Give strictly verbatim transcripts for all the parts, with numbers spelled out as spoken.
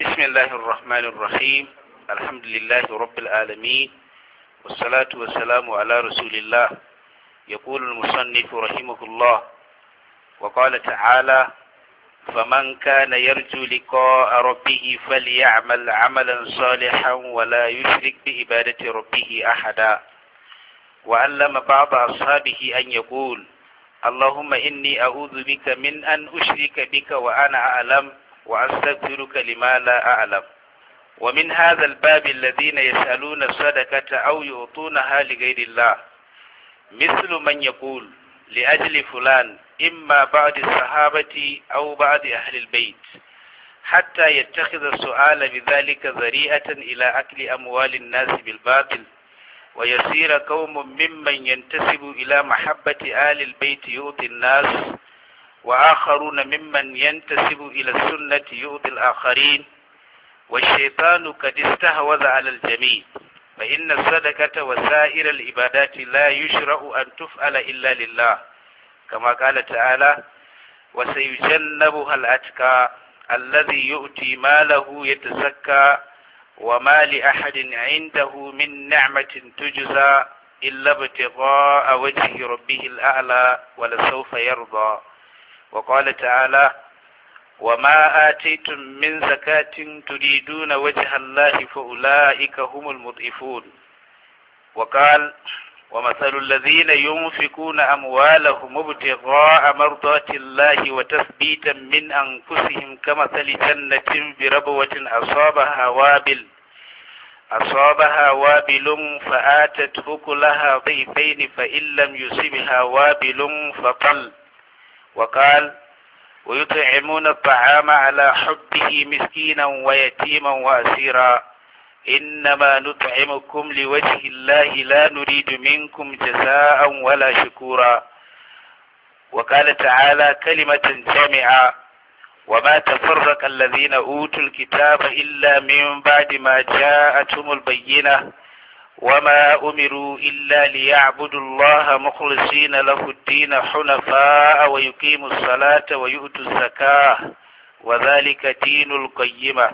بسم الله الرحمن الرحيم. الحمد لله رب العالمين، والصلاة والسلام على رسول الله. يقول المصنف رحمه الله وقال تعالى: فمن كان يرجو لقاء ربه فليعمل عملا صالحا ولا يشرك بعبادة ربه أحدا. وعلم بعض أصحابه أن يقول: اللهم إني أعوذ بك من أن أشرك بك وأنا أعلم وأستغفرك لما لا أعلم. ومن هذا الباب الذين يسألون الصدقة أو يعطونها لغير الله، مثل من يقول لأجل فلان إما بعض الصحابة أو بعض أهل البيت، حتى يتخذ السؤال بذلك ذريعة إلى أكل أموال الناس بالباطل، ويصير قوم ممن ينتسب إلى محبة آل البيت يؤذي الناس، وآخرون ممن ينتسب إلى السنة يؤذي الآخرين. والشيطان قد استهوذ على الجميع، فإن الصدقة وسائر العبادات لا يشرع أن تفعل إلا لله، كما قال تعالى: وسيجنبها الأتقى الذي يؤتي ماله يتزكى وما لأحد عنده من نعمة تجزى إلا ابتغاء وجه ربه الأعلى ولسوف يرضى. وقال تعالى: وما آتيتم من زكاة تريدون وجه الله فأولئك هم المضعفون. وقال: ومثل الذين ينفقون أموالهم ابتغاء مرضات الله وتثبيتا من أنفسهم كمثل جنة بربوة أصابها وابل أصابها وابل فآتت أكلها ضعفين فإن لم يصبها وابل فقل. وقال: ويطعمون الطعام على حبه مسكينا ويتيما وأسيرا إنما نطعمكم لوجه الله لا نريد منكم جزاء ولا شكورا. وقال تعالى كلمة جامعة: وما تفرق الذين أوتوا الكتاب إلا من بعد ما جاءتهم البينة وما أمروا إلا ليعبدوا الله مخلصين له الدين حنفاء ويقيموا الصلاة ويؤتوا الزكاة وذلك دين القيمة.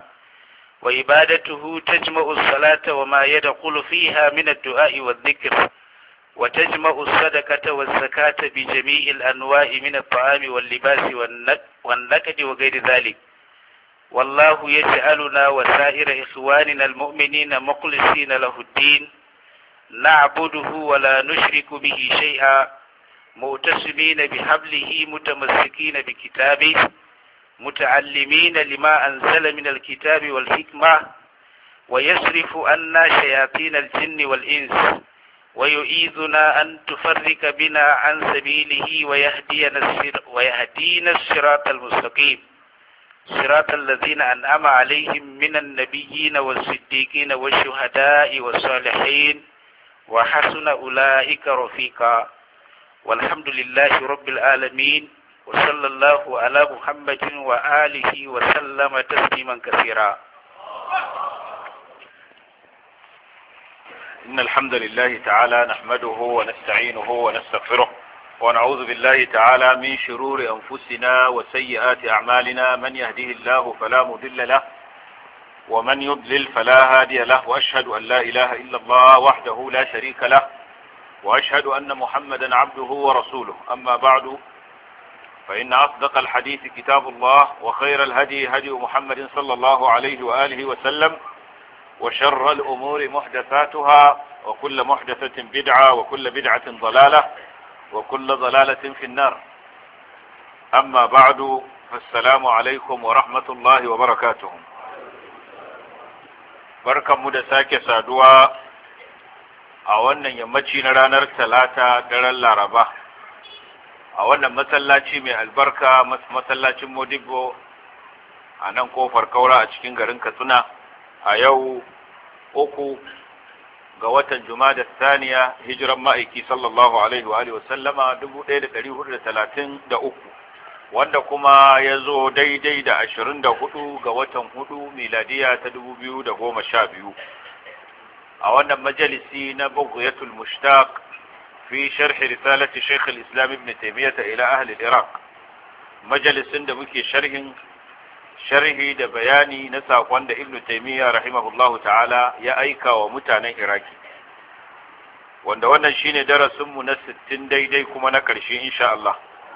وعبادته تجمع الصلاة وما يدخل فيها من الدعاء والذكر، وتجمع الصدقة والزكاة بجميع الأنواع من الطعام واللباس والنكد وغير ذلك. والله يجعلنا وسائر إخواننا المؤمنين مخلصين له الدين، نعبده ولا نشرك به شيئا، مؤتسمين بحبله متمسكين بكتابه، متعلمين لما أنزل من الكتاب والحكمة، ويصرف عنا شياطين الجن والإنس، ويعيذنا أن تفرق بنا عن سبيله ويهدينا ويهدينا الصراط المستقيم، صراط الذين أنعم عليهم من النبيين والصديقين والشهداء والصالحين وحسن أولئك رفيقا. والحمد لله رب العالمين، وصلى الله على محمد وآله وسلم تسليما كثيرا. إن الحمد لله تعالى نحمده ونستعينه ونستغفره، ونعوذ بالله تعالى من شرور أنفسنا وسيئات أعمالنا، من يهده الله فلا مضل له ومن يضلل فلا هادي له، وأشهد أن لا إله إلا الله وحده لا شريك له، وأشهد أن محمدا عبده ورسوله. أما بعد، فإن أصدق الحديث كتاب الله، وخير الهدي هدي محمد صلى الله عليه وآله وسلم، وشر الأمور محدثاتها، وكل محدثة بدعة، وكل بدعة ضلالة، وكل ضلالة في النار. أما بعد، فالسلام عليكم ورحمة الله وبركاته. barkan mu da sake saduwa a wannan yammaci na ranar talata daren laraba a wannan masallaci mai albarka, masallacin Modibbo a nan kofar Kaura a cikin garin Katsina, a yau uku ga watan Jumada Thaniya, hijiran ma'aiki sallallahu alaihi wa alihi wa sallama dubu ɗaya da ɗari hudu da talatin da uku, wanda kuma ya zo daidai da ashirin da hudu ga watan hudu miladiya ta dubu biyu da goma sha biyu, a wannan majalisi na Bughyatul Mushtaq fi sharhi risalati Shaykh al-Islam Ibn Taymiyyah ila ahli al-Iraq, majalisin da muke sharhin sharhi da bayani na sakon da Ibn Taymiyyah rahimahullahu ta'ala ya aika wa mutanen Iraki, wanda wannan shine darasinmu na sittin daidai kuma na ƙarshe insha Allah.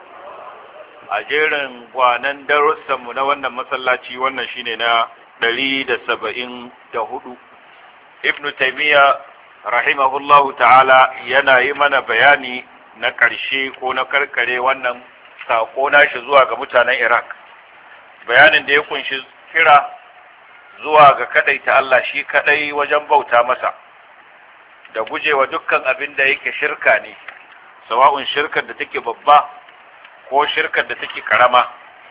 A jerin gwanan darussanmu na wannan masallaci wannan shine na ɗari da saba'in da hudu. Ibn Taymiyyah rahimahullahu ta'ala yana yi mana bayani na ƙarshe ko na karkare wannan sako nashi zuwa ga mutanen Iraq, bayanin da ya kunshi kira zuwa ga kadaita Allah shi kadai wajen bauta masa da gujewa dukkan abin da yake shirka ne, sawa'un shirkar da take babba ko shirkar da take karama.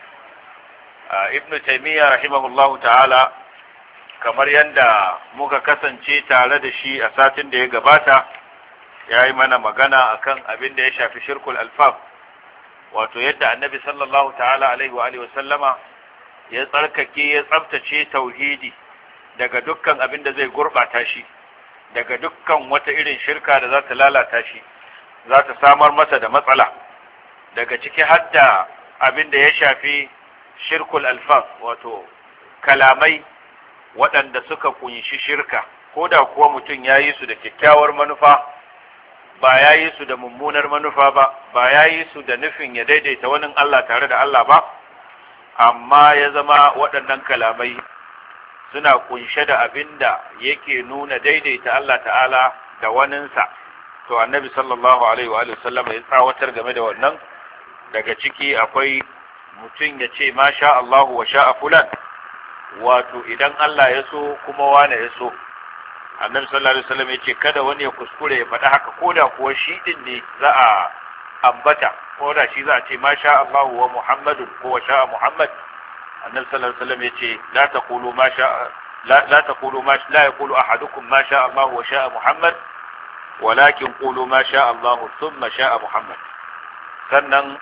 Ibn Taymiyyah rahimahullahu ta'ala, kamar yadda muka kasance tare da shi a satin da ya gabata, ya yi mana magana akan abin da ya shafi shirkul alfaf, wato yadda annabi sallallahu ta'ala alaihi wa alihi wasallama ya tsarkake ya tsabtace tauhidi daga dukkan abin da zai gurbata shi, daga dukkan wata irin shirka da za ta lalata shi, za ta samar masa da matsala. Daga ciki hadda abin da ya shafi shirkul alfaf, wato kalamai waɗanda suka kunshi shirka, ko da kuwa mutum ya yi su da kyakkyawar manufa, ba ya yi su da mummunar manufa ba, ba ya yi su da nufin ya daidaita wani Allah tare da Allah ba, amma ya zama waɗannan kalamai suna kunshe da abin da yake nuna daidaita Allah ta'ala da waninsa, to annabi sallallahu alaihi wa sallam ya tsawatar game da wannan. Daga ciki akwai mutum ya ce ma sha Allahu wa sha'a fulan, wato idan Allah ya so kuma wane ya so. Annabi sallallahu alaihi wasallam yace kada wani ya kuskure ya faɗa haka, koda kuwa shi din ne za a ambata, koda shi za a ce ma sha Allah wa Muhammadun ko wa sha Muhammad. Annabi sallallahu alaihi wasallam yace la taqulu ma sha la la taqulu ma la yaqulu ahadukum ma sha Allah wa sha Muhammad, walakin qulu ma sha Allah thumma sha Muhammad. Sannan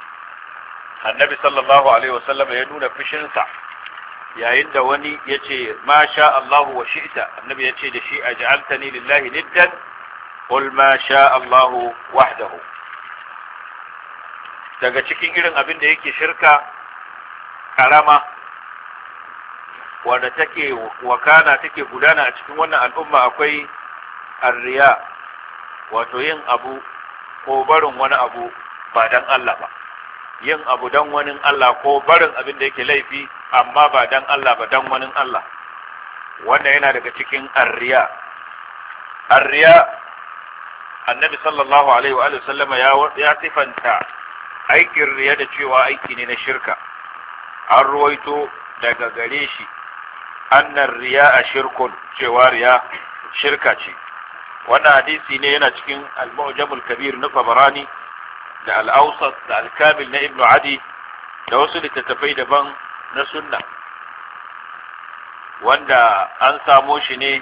Annabi sallallahu alaihi wasallam ya nuna fushinsa yayin da wani ya ce ma sha Allahu wa shi'ta, annabi ya ce da shi aj'altani lillahi niddan qul ma sha Allahu wahdahu. Daga cikin irin abin da yake shirka karama wanda take wakana take gudana a cikin wannan al'umma akwai arriya, wato yin abu ko barin wani abu ba dan Allah ba, yin abu dan wani Allah ko barin abin da yake laifi amma ba dan Allah ba dan wani Allah. Wannan yana daga cikin arriya. Arriya, annabi sallallahu alaihi wa sallama ya ya sifanta aikin riya da cewa aiki ne na shirka. An ruwaito daga gare shi annar riya a shirkun, cewa riya shirka ce. Wannan hadisi ne yana cikin al-Mu'jamul Kabir na Tabarani da al-Awsat da al-Kamil na Ibn Adi da wasu littattafai daban na sunna, wanda an samo shi ne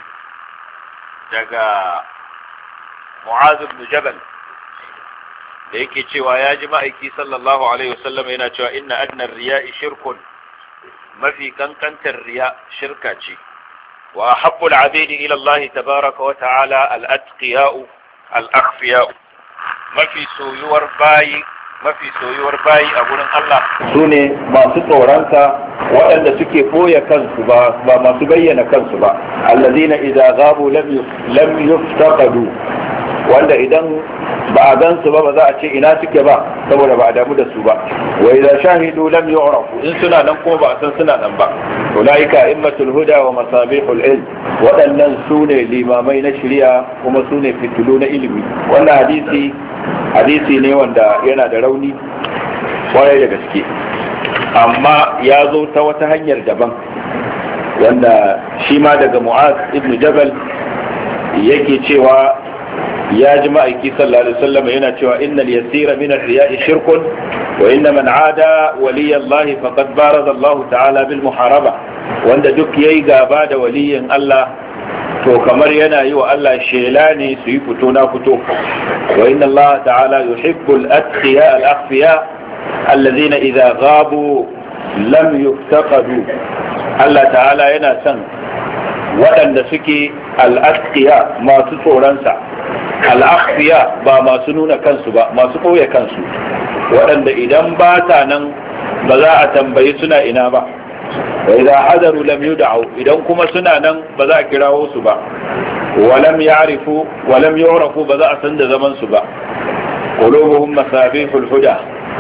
daga Mu'adh ibn Jabal da yake cewa ya ji ma'aiki sallallahu alaihi wasallam yana cewa inna adna riya'i shirkun, mafi kankantar riya shirka ce. Wa habbul abidi ila Allah tabaraka wa ta'ala al-atqiya'u al-akhfiya'u, mafi soyuwar bayi mafi soyuwar bayi a gurin Allah su ne masu tsoronsa, waɗanda suke ɓoye kansu ba ba masu bayyana kansu ba. Allazina idza ghabu lam yuftaqadu, wanda idan ba a gansu ba ba za a ce ina suke ba, saboda ba a damu da su ba. Wa idza shahidu lam yu'rafu, in suna nan kuma ba a san suna nan ba. Ulaika immatul huda wa masabihul ilm, waɗannan su ne limamai na shari'a kuma su ne fitilu na ilimi. Wannan hadisi hadisi ne wanda yana da rauni kwarai da gaske, amma ya zo ta wata hanyar daban, wanda shi ma daga Mu'az ibn Jabal yake cewa ya ji ma'aiki sallallahu alaihi wasallam yana cewa innal yasira min ar-riya'i shirkun wa inna man 'ada waliya Allah faqad baraza Allah ta'ala bil muharaba, wanda duk yayi gaba da waliyin Allah to kamar yana yi wa Allah shela ne su yi fito na fito. Wa inna Allah ta'ala yuhibbul atqiya al-akhfiya alladhina idha ghabu lam yuftaqadu. Allah ta'ala yana son waɗanda suke al-atqiya masu tsoronsa, al-akhfiya ba masu nuna kansu ba, masu ɓoye kansu, waɗanda idan ba ta nan ba za a tambayi suna ina ba, wa idza hadaru lam yud'u idan kuma suna nan ba za a kirawo su ba wa lam ya'rifu wa lam yu'rafu ba za a san da zaman su ba qulubuhum masabihul huda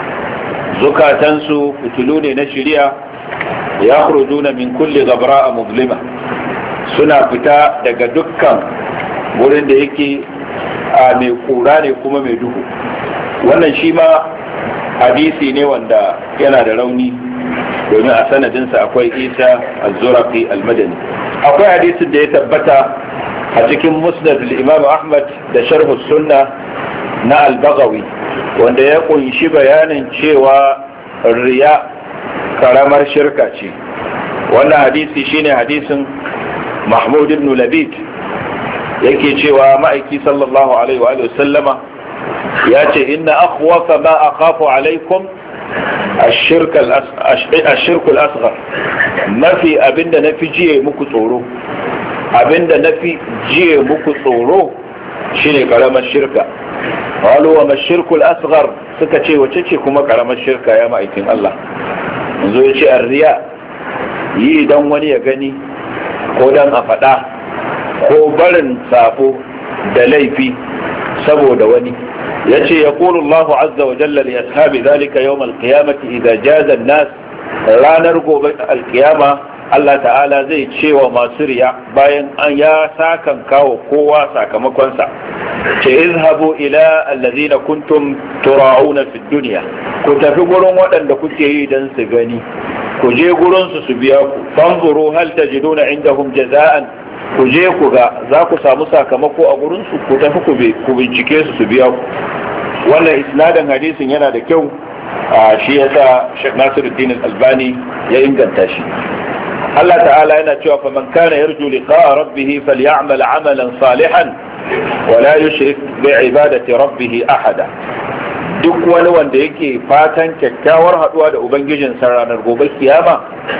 zukatansu fitulu ne na shari'a yakhrujuna min kulli ghabra'a muzlima suna fita daga dukkan wurin da yake a mai kura ne kuma mai duhu. Wannan shi ma hadisi ne wanda yana da rauni domin a sanadinsa akwai Isa az-Zuraqi al-Madani. Akwai hadisin da ya tabbata a cikin Musnad al-Imam Ahmad da Sharh as-Sunnah na al-Baghawi wanda ya kunshi bayanin cewa riya karamar shirka ce. Wannan hadisi shine hadisin Mahmud ibn Labid yake cewa ma'aiki sallallahu alaihi wa sallama ya ce inna akhwafa ma akhafu alaikum ash-shirk al-asghar mafi abinda nafi jiye muku tsoro abinda nafi jiye muku tsoro shine karamar shirka. qalu wa ma ash-shirk al-asghar suka ce wace ce kuma karamar shirka ya ma'aikin Allah yanzu ya ce ar-riya yi dan wani ya gani ko dan a faɗa ko barin sabo da laifi saboda wani. yace yaqulu Allahu azza wa jalla li ashabi dhalika yawm al-qiyamati idha jaza an-nas ranar gobe al-qiyama Allah ta'ala zai ce wa masu riya bayan an ya sakan kawo kowa sakamakon sa ce izhabu ila alladhina kuntum tura'una fi dunya ku tafi gurin waɗanda kuke yi dan su gani ku je gurin su su biya ku fanzuru hal tajiduna indahum jaza'an ku je ku ga za ku samu sakamako a gurin su ku tafi ku bincike su su biya ku. Wannan isnadin hadisin yana da kyau shi yasa Sheikh Nasiruddin Al-Albani ya inganta shi. Allah ta'ala yana cewa fa man kana yarju liqa'a rabbih falyamal 'amalan salihan wa la yushrik bi ibadati rabbih ahada. Duk wani wanda yake fatan kyakkyawar haduwa da ubangijinsa ranar gobe kiyama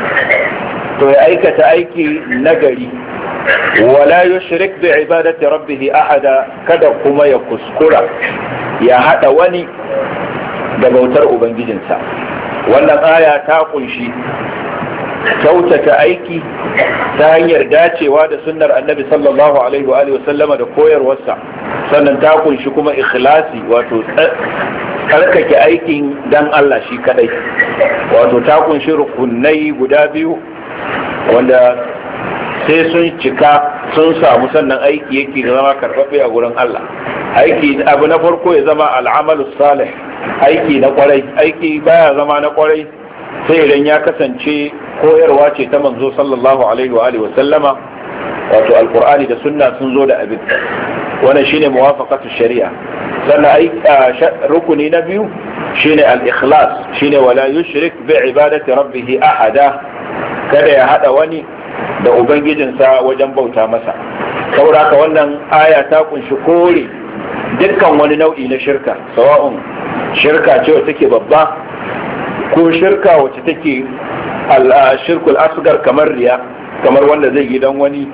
to ya aikata aiki nagari wala yushrik bi ibadati rabbih ahada kada kuma ya kuskura ya hada wani da bautar ubangijinsa. Wannan aya ta kunshi kyautata aiki ta hanyar dacewa da sunnar annabi sallallahu alaihi wa alihi wasallama da koyarwarsa, sannan ta kunshi kuma ikhlasi wato tsarkake aikin dan Allah shi kadai, wato ta kunshi rukunai guda biyu wanda sai sun cika sun samu sannan aiki yake zama karɓaɓɓe a gurin Allah. Aiki abu na farko ya zama al'amalu salih, aiki na kwarai. Aiki baya zama na kwarai sai idan ya kasance koyarwa ce ta manzo sallallahu alaihi wa alihi wa sallama, wato alqur'ani da sunna sun zo da abin wannan shine muwafaqatu shari'a. Sannan rukuni na biyu shine al-ikhlas, shine wala yushrik bi ibadati rabbih ahada, kada ya hada wani da ubangijinsa wajen bauta masa. Saboda haka wannan aya ta kunshi kore dukkan wani nau'i na shirka, sawa'un shirka ce wacce take babba ko shirka wacce take al-shirkul asgar kamar riya, kamar wanda zai yi dan wani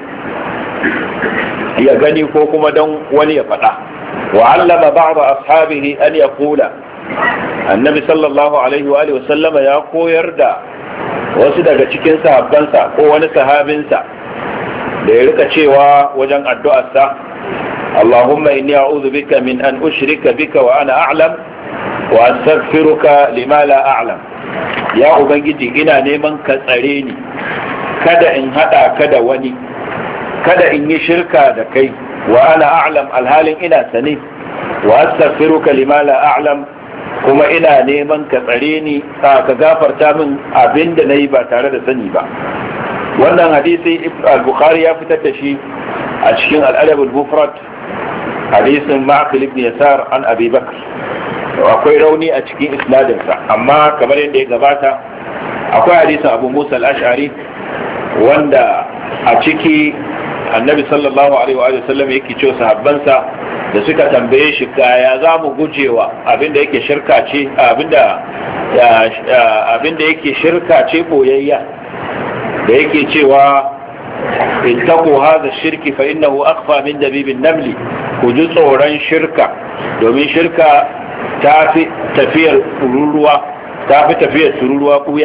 ya gani ko kuma dan wani ya faɗa. wa allama ba'd ashabihi an yaqula, annabi sallallahu alaihi wa alihi wa sallama ya koyar da wasu daga cikin sahabbansa ko wani sahabinsa da ya rika cewa wajen addu'arsa Allahumma inni a'udhu bika min an ushrika bika wa ana a'lam wa astaghfiruka lima la a'lam. Ya ubangiji ina neman ka tsare ni kada in hada ka da wani, kada in yi shirka da kai wa ana a'lam alhalin ina sane, wa astaghfiruka lima la a'lam kuma ina neman ka tsare ni ka gafarta min abin da nayi ba tare da sani ba. Wannan hadisi al-Bukhari ya fitar da shi a cikin al-Adab al-Mufrad, hadisin Ma'qil ibn Yasar an Abi Bakr. Akwai rauni a cikin isnadinsa, amma kamar yadda ya gabata akwai hadisin Abu Musa al-Ash'ari wanda a ciki annabi sallallahu alaihi wa sallam yake cewa sahabbansa da suka tambaye shi kaya za mu gujewa abinda yake shirka ce abinda abinda yake shirka ce boyayya, da yake cewa ittaqu hadha shirki fa innahu akhfa min dabibin namli, ku ji tsoron shirka domin shirka ta fi tafiyar tururuwa ta fi tafiyar tururuwa kuya.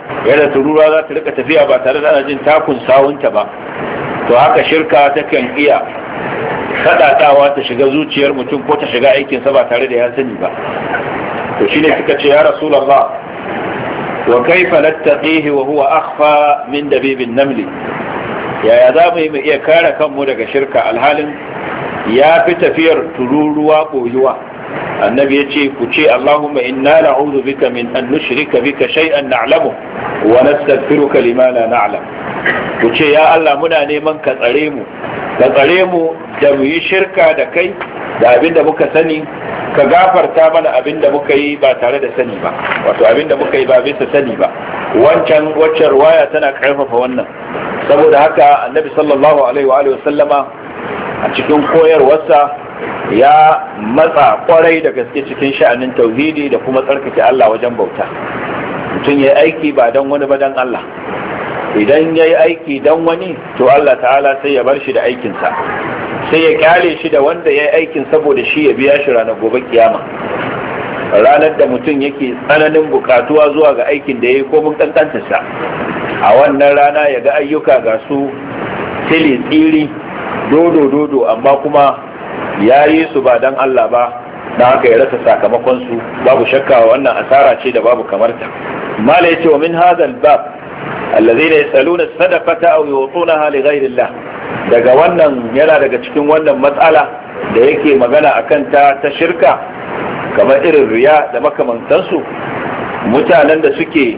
yadda tururuwa za ta rika tafiya ba tare da ana jin takun sawunta ba, to haka shirka takan iya sadadawa ta shiga zuciyar mutum ko ta shiga aikinsa ba tare da ya sani ba. to shine suka ce ya rasulullah wa kaifa nattaqihi wa huwa akhfa min dabibin namli, yaya za mu iya kare kanmu daga shirka alhalin ya fi tafiyar tururuwa koyuwa. annabi ya ce ku ce Allahumma inna na'udhu bika min an nushrika bika shay'an na'lamu wa nastaghfiruka lima la na'lam. ku ce ya Allah muna neman ka tsare mu ka tsare mu da mu yi shirka da kai da abinda muka sani, ka gafarta mana abinda muka yi ba tare da sani ba, wato abinda muka yi ba bisa sani ba. wancan waccan ruwaya tana karfafa wannan. saboda haka annabi sallallahu alaihi wa alihi wasallama a cikin koyarwarsa ya matsa kwarai da gaske cikin sha'anin tauhidi da kuma tsarkake Allah wajen bauta. mutum ya yi aiki ba don wani ba don Allah. idan ya yi aiki don wani, to Allah ta'ala sai ya bar shi da aikinsa, sai ya kyale shi da wanda ya yi aikin saboda shi ya biya shi ranar gobe kiyama, ranar da mutum yake tsananin bukatuwa zuwa ga aikin da ya yi komin kankantarsa. a wannan rana ya ga ayyuka ga su tili tsiri dodo dodo, amma kuma ya yi su ba don Allah ba, na haka ya rasa sakamakon su. babu shakka wannan asara ce da babu kamarta. mala yace wa min hadha al-bab alladhina yasaluna as-sadaqata aw yutunaha li ghayri Allah, daga wannan yana daga cikin wannan matsala da yake magana akan ta ta shirka kamar irin riya da makamantansu. mutanen da suke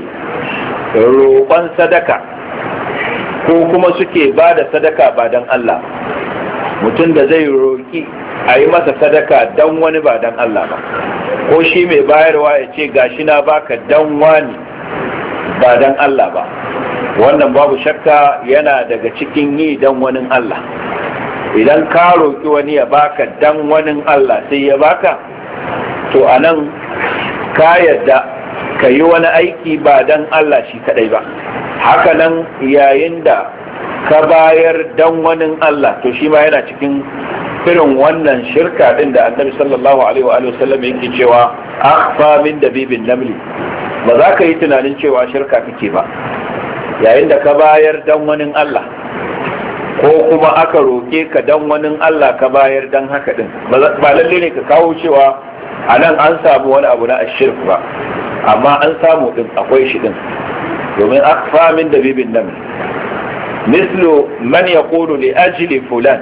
roƙon sadaka ko kuma suke ba da sadaka ba don Allah. mutum da zai roƙi a yi masa sadaka don wani ba don Allah ba, ko shi mai bayarwa ya ce gashi na baka don wani ba don Allah ba, wannan babu shakka yana daga cikin yi don wani Allah. idan ka roƙi wani ya baka don wani Allah sai ya baka, to anan ka yadda ka yi wani aiki ba don Allah shi kadai ba. hakanan yayin da ka bayar don wani Allah, to shi ma yana cikin irin wannan shirka din da annabi sallallahu alaihi wa sallam yake cewa akhfa min dabibin namli. ba za ka yi tunanin cewa shirka kake ba yayin da ka bayar don wani Allah, ko kuma aka roke ka don wani Allah ka bayar don haka din. ba lalle ne ka kawo cewa a nan an samu wani abu na ashirk ba, amma an samu din, akwai shi din, domin akhfa min dabibin namli. مثل من يقول لأجل فلان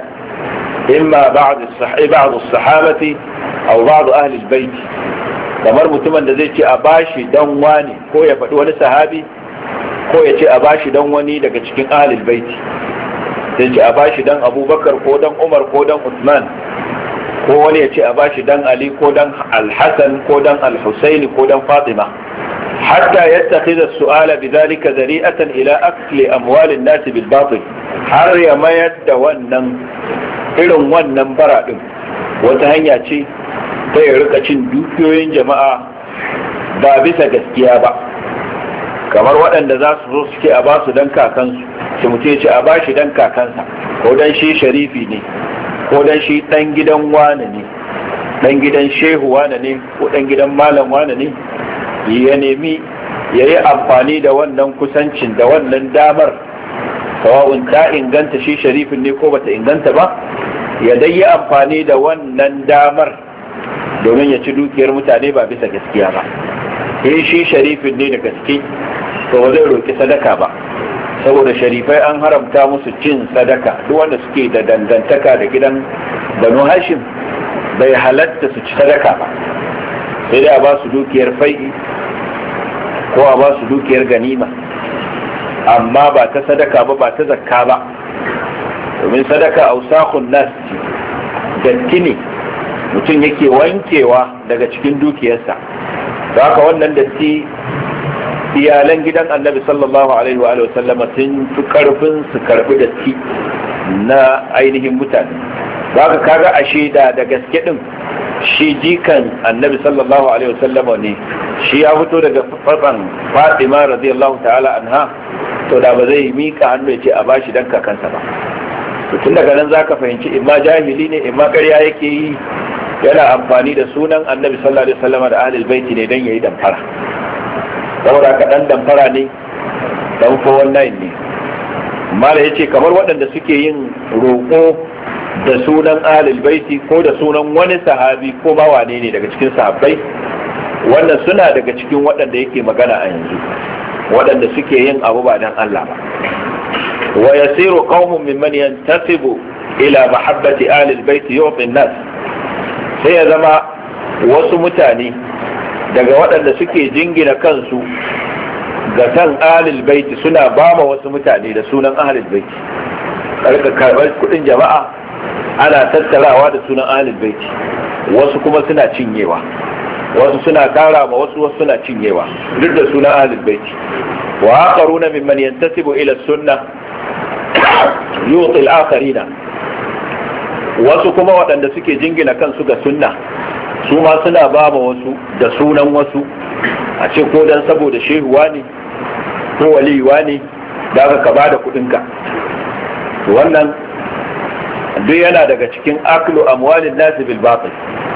إما بعض بعض الصحابة أو بعض أهل البيت. kamar mutumin da zai ce a bashi dan wani, ko ya faɗi wani sahabi, ko ya ce a bashi dan wani daga cikin ahlul baiti. zai ce a bashi dan Abubakar ko dan Umar ko dan Uthman, ko wani ya ce a bashi dan Ali ko dan Al-Hasan ko dan Al-Husaini ko dan Fatima. حتى يتخذ السؤال بذلك ذريئة إلى أكل أموال الناس بالباطل. har ya mayar da wannan irin wannan bara din wata hanya ce ta ya rika cin dukiyoyin jama'a ba bisa gaskiya ba, kamar waɗanda za su zo suke a ba su dan kakansu, su mutum ce a ba shi dan kakansa, ko dan shi sharifi ne, ko dan shi dan gidan wane ne, dan gidan shehu wane ne, ko dan gidan malam wane ne. ya nemi ya yi amfani da wannan kusancin da wannan damar, sawa'un ta inganta shi sharifin ne ko bata inganta ba, ya dai yi amfani da wannan damar domin ya ci dukiyar mutane ba bisa gaskiya ba. in shi sharifin ne da gaske, to ba zai roki sadaka ba, saboda sharifai an haramta musu cin sadaka. duk wanda suke da dangantaka da gidan Banu Hashim bai halatta su ci sadaka ba, sai dai a ba su dukiyar fai'i ko a ba su dukiyar ganima, amma ba ta sadaka ba, ba ta zakka ba, domin sadaka ausakhun nas datti ne mutum yake wankewa daga cikin dukiyarsa. da haka wannan datti iyalan gidan annabi sallallahu alaihi wa sallama sun fi karfin su karbi datti na ainihin mutane. da haka kaga ashe da da gaske din shi jikan annabi sallallahu alaihi wasallam ne, shi ya fito daga fatsan Fatima radiyallahu ta'ala anha, to da ba zai mika hannu ya ce a bashi dan kakansa ba. to tun daga nan zaka fahimci imma jahili ne, imma ƙarya yake yi, yana amfani da sunan annabi sallallahu alaihi wasallam da ahlul baiti ne dan yayi damfara. saboda ka dan damfara ne dan four one nine ne. mala yace kamar waɗanda suke yin roƙo da sunan ahlul baiti ko da sunan wani sahabi ko ba wane ne daga cikin sahabbai, wannan suna daga cikin waɗanda yake magana a yanzu, waɗanda suke yin abu ba dan Allah ba. wa yasiru qaumun mimman yantasibu ila mahabbati ahlul baiti yu'ti an-nas, sai ya zama wasu mutane daga waɗanda suke jingina kansu ga san ahlul baiti suna bama wasu mutane da sunan ahlul baiti, karka karɓar kuɗin jama'a ana tattarawa da sunan ahlul baiti, wasu kuma suna cinyewa, wasu suna kara ma wasu wasu suna cinyewa duk da sunan ahlul baiti. wa akharuna mimman yantasibu ila sunnah yu'ti al-akharina, wasu kuma waɗanda suke jingina kansu ga sunna su ma suna ba ma wasu da sunan wasu, a ce ko dan saboda shehuwa ne ko waliyuwa ne da ka ba da kuɗinka. wannan duk yana daga cikin aklu amwalin nasi bil batil,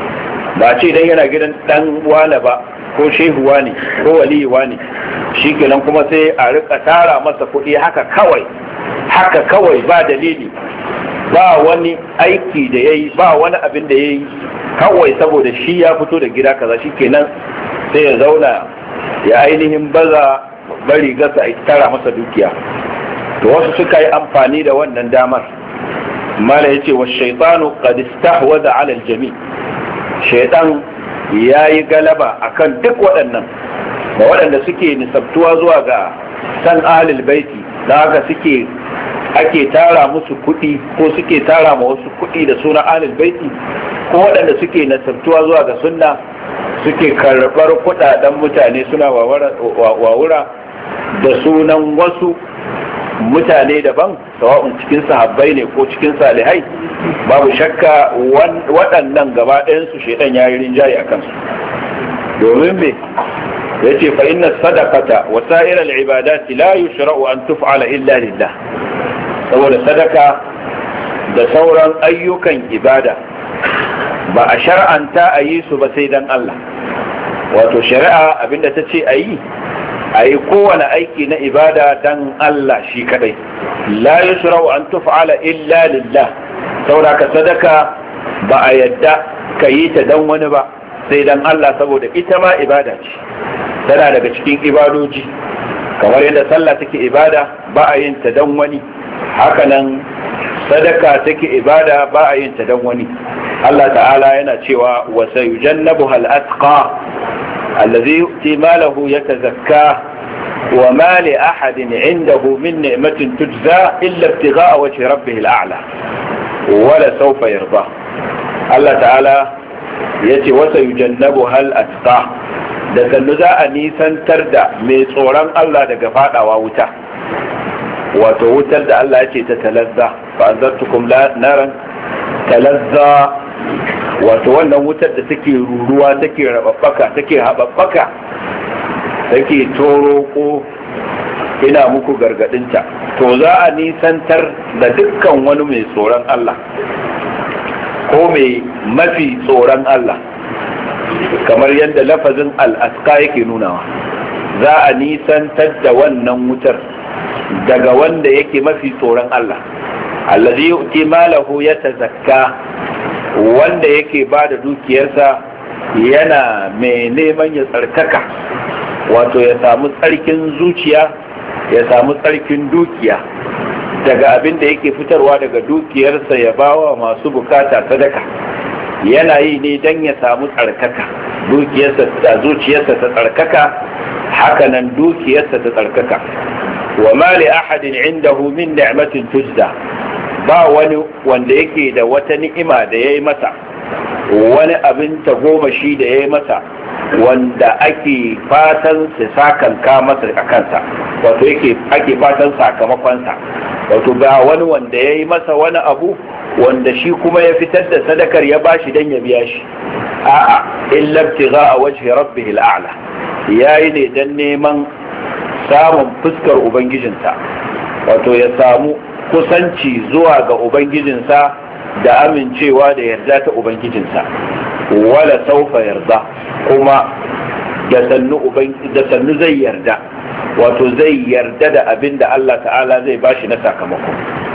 ba ce dan yana gidan dan wane ba ko shehuwa ne ko waliyuwa ne shikenan kuma sai a rika tara masa kuɗi haka kawai haka kawai ba dalili, ba wani aiki da yayi, ba wani abin da yayi, kawai saboda shi ya fito da gida kaza shikenan sai ya zauna ya ainihin baza bari gasa a tara masa dukiya. to wasu suka yi amfani da wannan damar. mala yace wa shaytanu qad istahwada ala al-jami', shaytan yayi galaba akan duk waɗannan da waɗanda suke nisabtuwa zuwa ga san ahlul baiti, da haka suke ake tara musu kuɗi ko suke tara ma wasu kuɗi da sunan ahlul baiti, ko waɗanda suke nisabtuwa zuwa ga sunna suke karɓar kuɗaɗen mutane suna wawura da sunan wasu mutane daban, sawa'un cikin sahabbai ne ko cikin salihai. babu shakka waɗannan gaba ɗayansu shaidan ya yi rinjaye a kansu. domin me yace fa inna sadaqata wa sa'ir al-ibadati la yushra'u an tuf'ala illa lillah, saboda sadaka da sauran ayyukan ibada ba a shar'anta a yi su ba sai dan Allah. wato shari'a abinda ta ce a yi a yi kowane aiki na ibada dan Allah shi kadai, la yushra'u an tuf'ala illa lillah, saboda ka sadaka ba a yadda ka yi ta dan wani ba sai dan Allah, saboda ita ma ibada ce, tana daga cikin ibadoji kamar yadda sallah take ibada ba a yin ta dan wani, hakanan sadaka take ibada ba a yin ta dan wani. Allah ta'ala yana cewa wa sayujannabuha al-atqa alladhi yu'ti malahu yatazakka wa ma li ahadin 'indahu min ni'matin tujza illa ibtigha'a wajhi rabbih al-a'la wa la sawfa yarda. Allah ta'ala yace wa sayujannabuha al-atqa, da sannu za a nisantar da mai tsoron Allah daga fadawa wuta, wato wutar da Allah ya ce ta talazza, fa anzartukum naran talazza, wato wannan wutar da take ruruwa take rababbaka take hababbaka take toroko, ina muku gargadinta. to za a nisantar da dukkan wani mai tsoron Allah ko mai mafi tsoron Allah, kamar yadda lafazin al'aska yake nunawa, za a nisantar da wannan wutar daga wanda yake mafi tsoron Allah. allazi yu'ti malahu yatazakka, wanda yake ba da dukiyarsa yana mai neman ya tsarkaka, wato ya samu tsarkin zuciya, ya samu tsarkin dukiya daga abin da yake fitarwa daga dukiyarsa ya bawa masu bukata sadaka. yana yi ne don ya samu tsarkaka, dukiyarsa da zuciyarsa ta tsarkaka, hakanan dukiyarsa ta tsarkaka. wa ma li ahadin indahu min ni'matin tujza, ba wani wanda yake da wata ni'ima da yayi masa, wani abin ta goma shi da yayi masa wanda ake fatan su sakanka masa a kansa, wato yake ake fatan sakamakonsa. wato ga wani wanda yayi masa wani abu wanda shi kuma ya fitar da sadakar ya bashi dan ya biya shi, a'a illa ibtigha'a wajhi rabbih al'a'la, yayi ne dan neman samun fuskar ubangijinsa, wato ya samu kusanci zuwa ga ubangijinsa da amincewa da yarda ta ubangijinsa. wala saufa yarda, kuma da sannu zai yarda, wato zai yarda da abin da Allah ta'ala zai bashi na sakamako.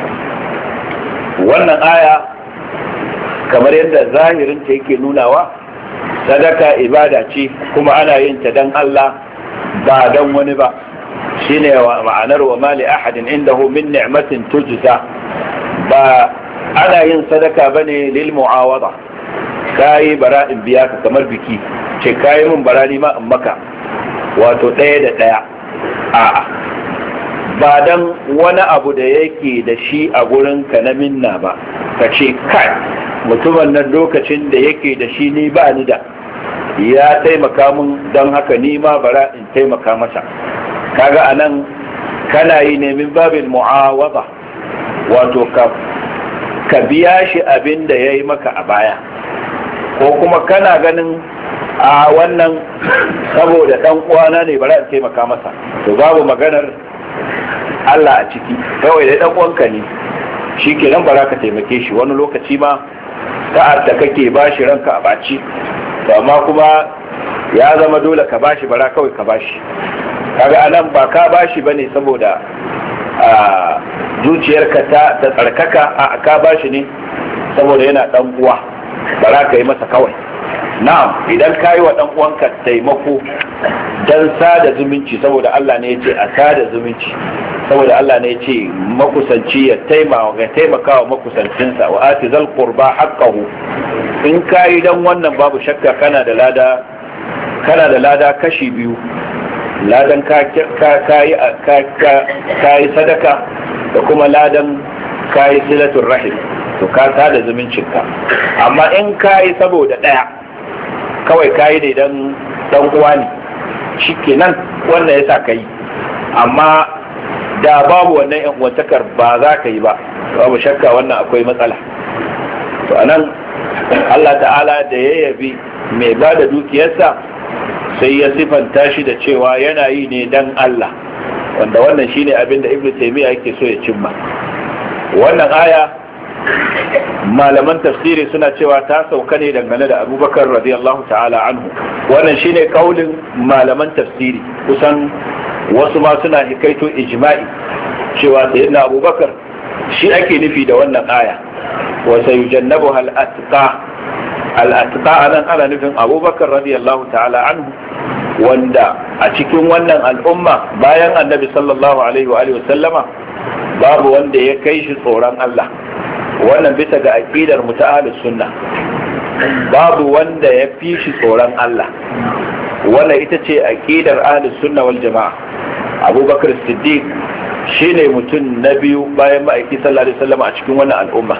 Wannan aya kamar yadda zahirinta yake nunawa, sadaka ibada ce kuma ana yin ta dan Allah ba dan wani ba. shine ma'anar wa mali ahadin indahu min ni'matin tujza. Ba ana yin sadaka bane lil mu'awada, kai bara in biya ka kamar biki, ce kai mun bara ni ma in maka, wato ɗaya da ɗaya. a'a ba dan wani abu da yake da shi a gurin ka na minna ba, ka ce kai mutumin nan lokacin da yake da shi ni ba ni da, ya taimaka mun don haka ni ma bara in taimaka masa. kaga anan kana yi ne min babin mu'awada, wato ka ka biya shi abin da ya yi maka a baya, ko kuma kana ganin a wannan saboda dan uwana ne bara in taimaka masa, to babu maganar Allah a ciki, kawai da dan uwanka ne shi ke nan bara ka taimake shi. Wani lokaci ma sa'ar da kake bashi ranka a baci, to amma kuma ya zama dole ka bashi bara kawai ka bashi. kaga anan ba ka bashi bane saboda a zuciyarka ta tsarkaka, a ka bashi ne saboda yana dan uwa, bara ka yi masa kawai. na'am idan ka yi wa dan uwanka taimako dan sada zumunci, saboda Allah ne ya ce a sada zumunci, saboda Allah ne ya ce makusanci ya taimaka ga taimakawa makusancinsa, wa ati zal qurba haqqahu. in ka yi dan wannan babu shakka kana da lada, kana da lada kashi biyu. ladan ka yi sadaka da kuma ladan ka yi silatul rahim, to ka sada zumuncinka. amma in ka yi saboda ɗaya kawai ka yi ne dan dan uwa ne, shi kenan wannan ya sa ka yi. amma da babu wannan yan uwantakar ba za ka yi ba, babu shakka wannan akwai matsala. to anan Allah ta'ala da ya yabi mai ba da dukiyarsa sai ya sifanta shi da cewa yana yi ne dan Allah, wanda wannan shine abin da Ibn Taymiyyah yake so ya cimma. wannan aya malaman tafsiri suna cewa ta sauka ne dangane da Abubakar radiyallahu ta'ala anhu. wannan shine kaulin malaman tafsiri, kusan wasu ma suna hikaito ijma'i cewa sayyidina Abubakar shi ake nufi da wannan aya, wa sayujannabuha al-atqa. al-atqa anan ana nufin Abubakar radiyallahu ta'ala anhu, wanda a cikin wannan al'umma bayan annabi sallallahu alaihi wa alihi wasallama babu wanda ya kai shi tsoron Allah. wannan bisa ga aqidar mu ta ahlus sunna, babu wanda ya fi shi tsoron Allah. wannan ita ce aqidar ahlus sunna wal jama'a. Abubakar Siddiq shine mutum na biyu bayan ma'aiki sallallahu alaihi wasallama a cikin wannan al'umma.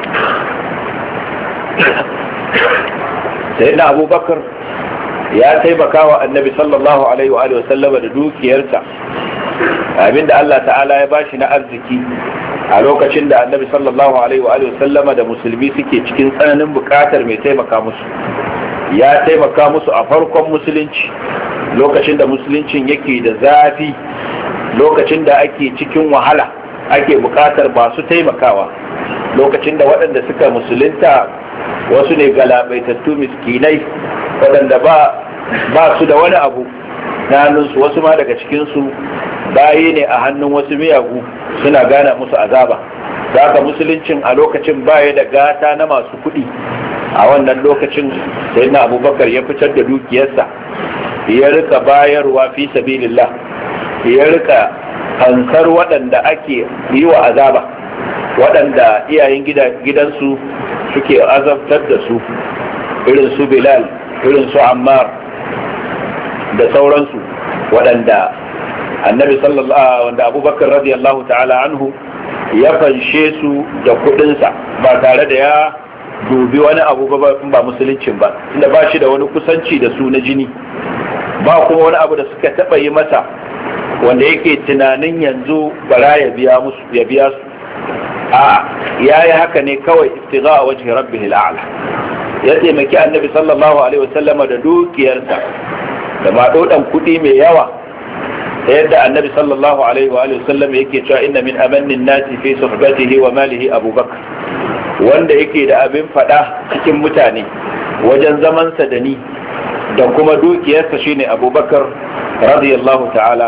sayyidina Abubakar ya taimaka wa annabi sallallahu alaihi wa alihi wasallama da dukiyarsa, abinda Allah ta'ala ya bashi na arziki a lokacin da annabi sallallahu alaihi wa alihi wasallama da musulmi suke cikin tsananin bukatar mai taimaka musu. ya taimaka musu a farkon musulunci, lokacin da musuluncin yake da zafi, lokacin da ake cikin wahala, ake bukatar masu taimakawa, lokacin da waɗanda suka musulunta wasu ne galabaitattu miskinai waɗanda ba ba su da wani abu na hannunsu, wasu ma daga cikinsu bayi ne a hannun wasu miyagu suna gana musu azaba. da haka musuluncin a lokacin baya da gata na masu kuɗi. a wannan lokacin sai na Abubakar ya fitar da dukiyarsa, ya rika bayarwa fi sabilillah, ya rika hansar waɗanda ake yi wa azaba, waɗanda iyayen gidansu suke azabtar da su, irin su Bilal, irin su Ammar da sauransu, waɗanda annabi sallallahu wanda Abubakar radiyallahu ta'ala anhu ya fanshe su da kuɗinsa ba tare da ya dubi wani abu ba ba musuluncin ba, inda ba shi da wani kusanci da su na jini, ba kuma wani abu da suka taɓa yi masa wanda yake tunanin yanzu bara ya biya musu ya biya su. a yayi haka ne kawai ibtigha wajhi rabbihil a'la. ya taimaki annabi sallallahu alaihi wasallama da dukiyarsa da maɗoɗan kuɗi mai yawa, ta yadda annabi sallallahu alaihi wa sallam yake cewa inna min amannin nasi fi suhbatihi wa malihi abubakar, wanda yake da abin faɗa cikin mutane wajen zamansa da ni da kuma dukiyarsa shine Abubakar radiyallahu ta'ala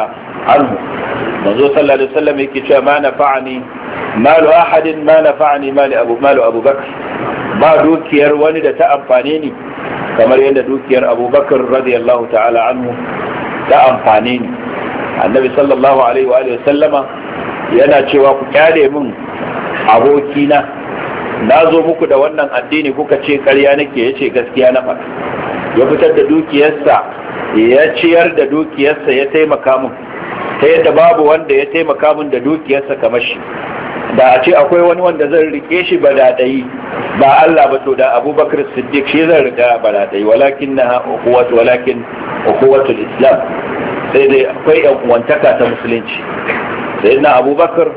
anhu manzo sallallahu alaihi wasallam yake cewa ma nafa'ani malu ahadin ma nafa'ani mali abu malu Abu Bakr, ba dukiyar wani da ta amfane ni kamar yadda dukiyar Abu Bakr radiyallahu ta'ala anhu ta amfane ni. Annabi sallallahu alaihi wa alihi wasallama yana cewa ku kyale min abokina, na zo muku da wannan addini kuka ce ƙarya nake, yace gaskiya na faɗa. Ya fitar da dukiyarsa ya ciyar da dukiyarsa ya taimaka min ta yadda babu wanda ya taimaka min da dukiyarsa kamar shi. Da a ce akwai wani wanda zan rike shi badadai ba Allah ba to da Abubakar Siddiq shi zan rika badadai, walakin na ukuwatu walakin ukuwatul Islam, sai dai akwai yan uwantaka ta musulunci. Sai na Abubakar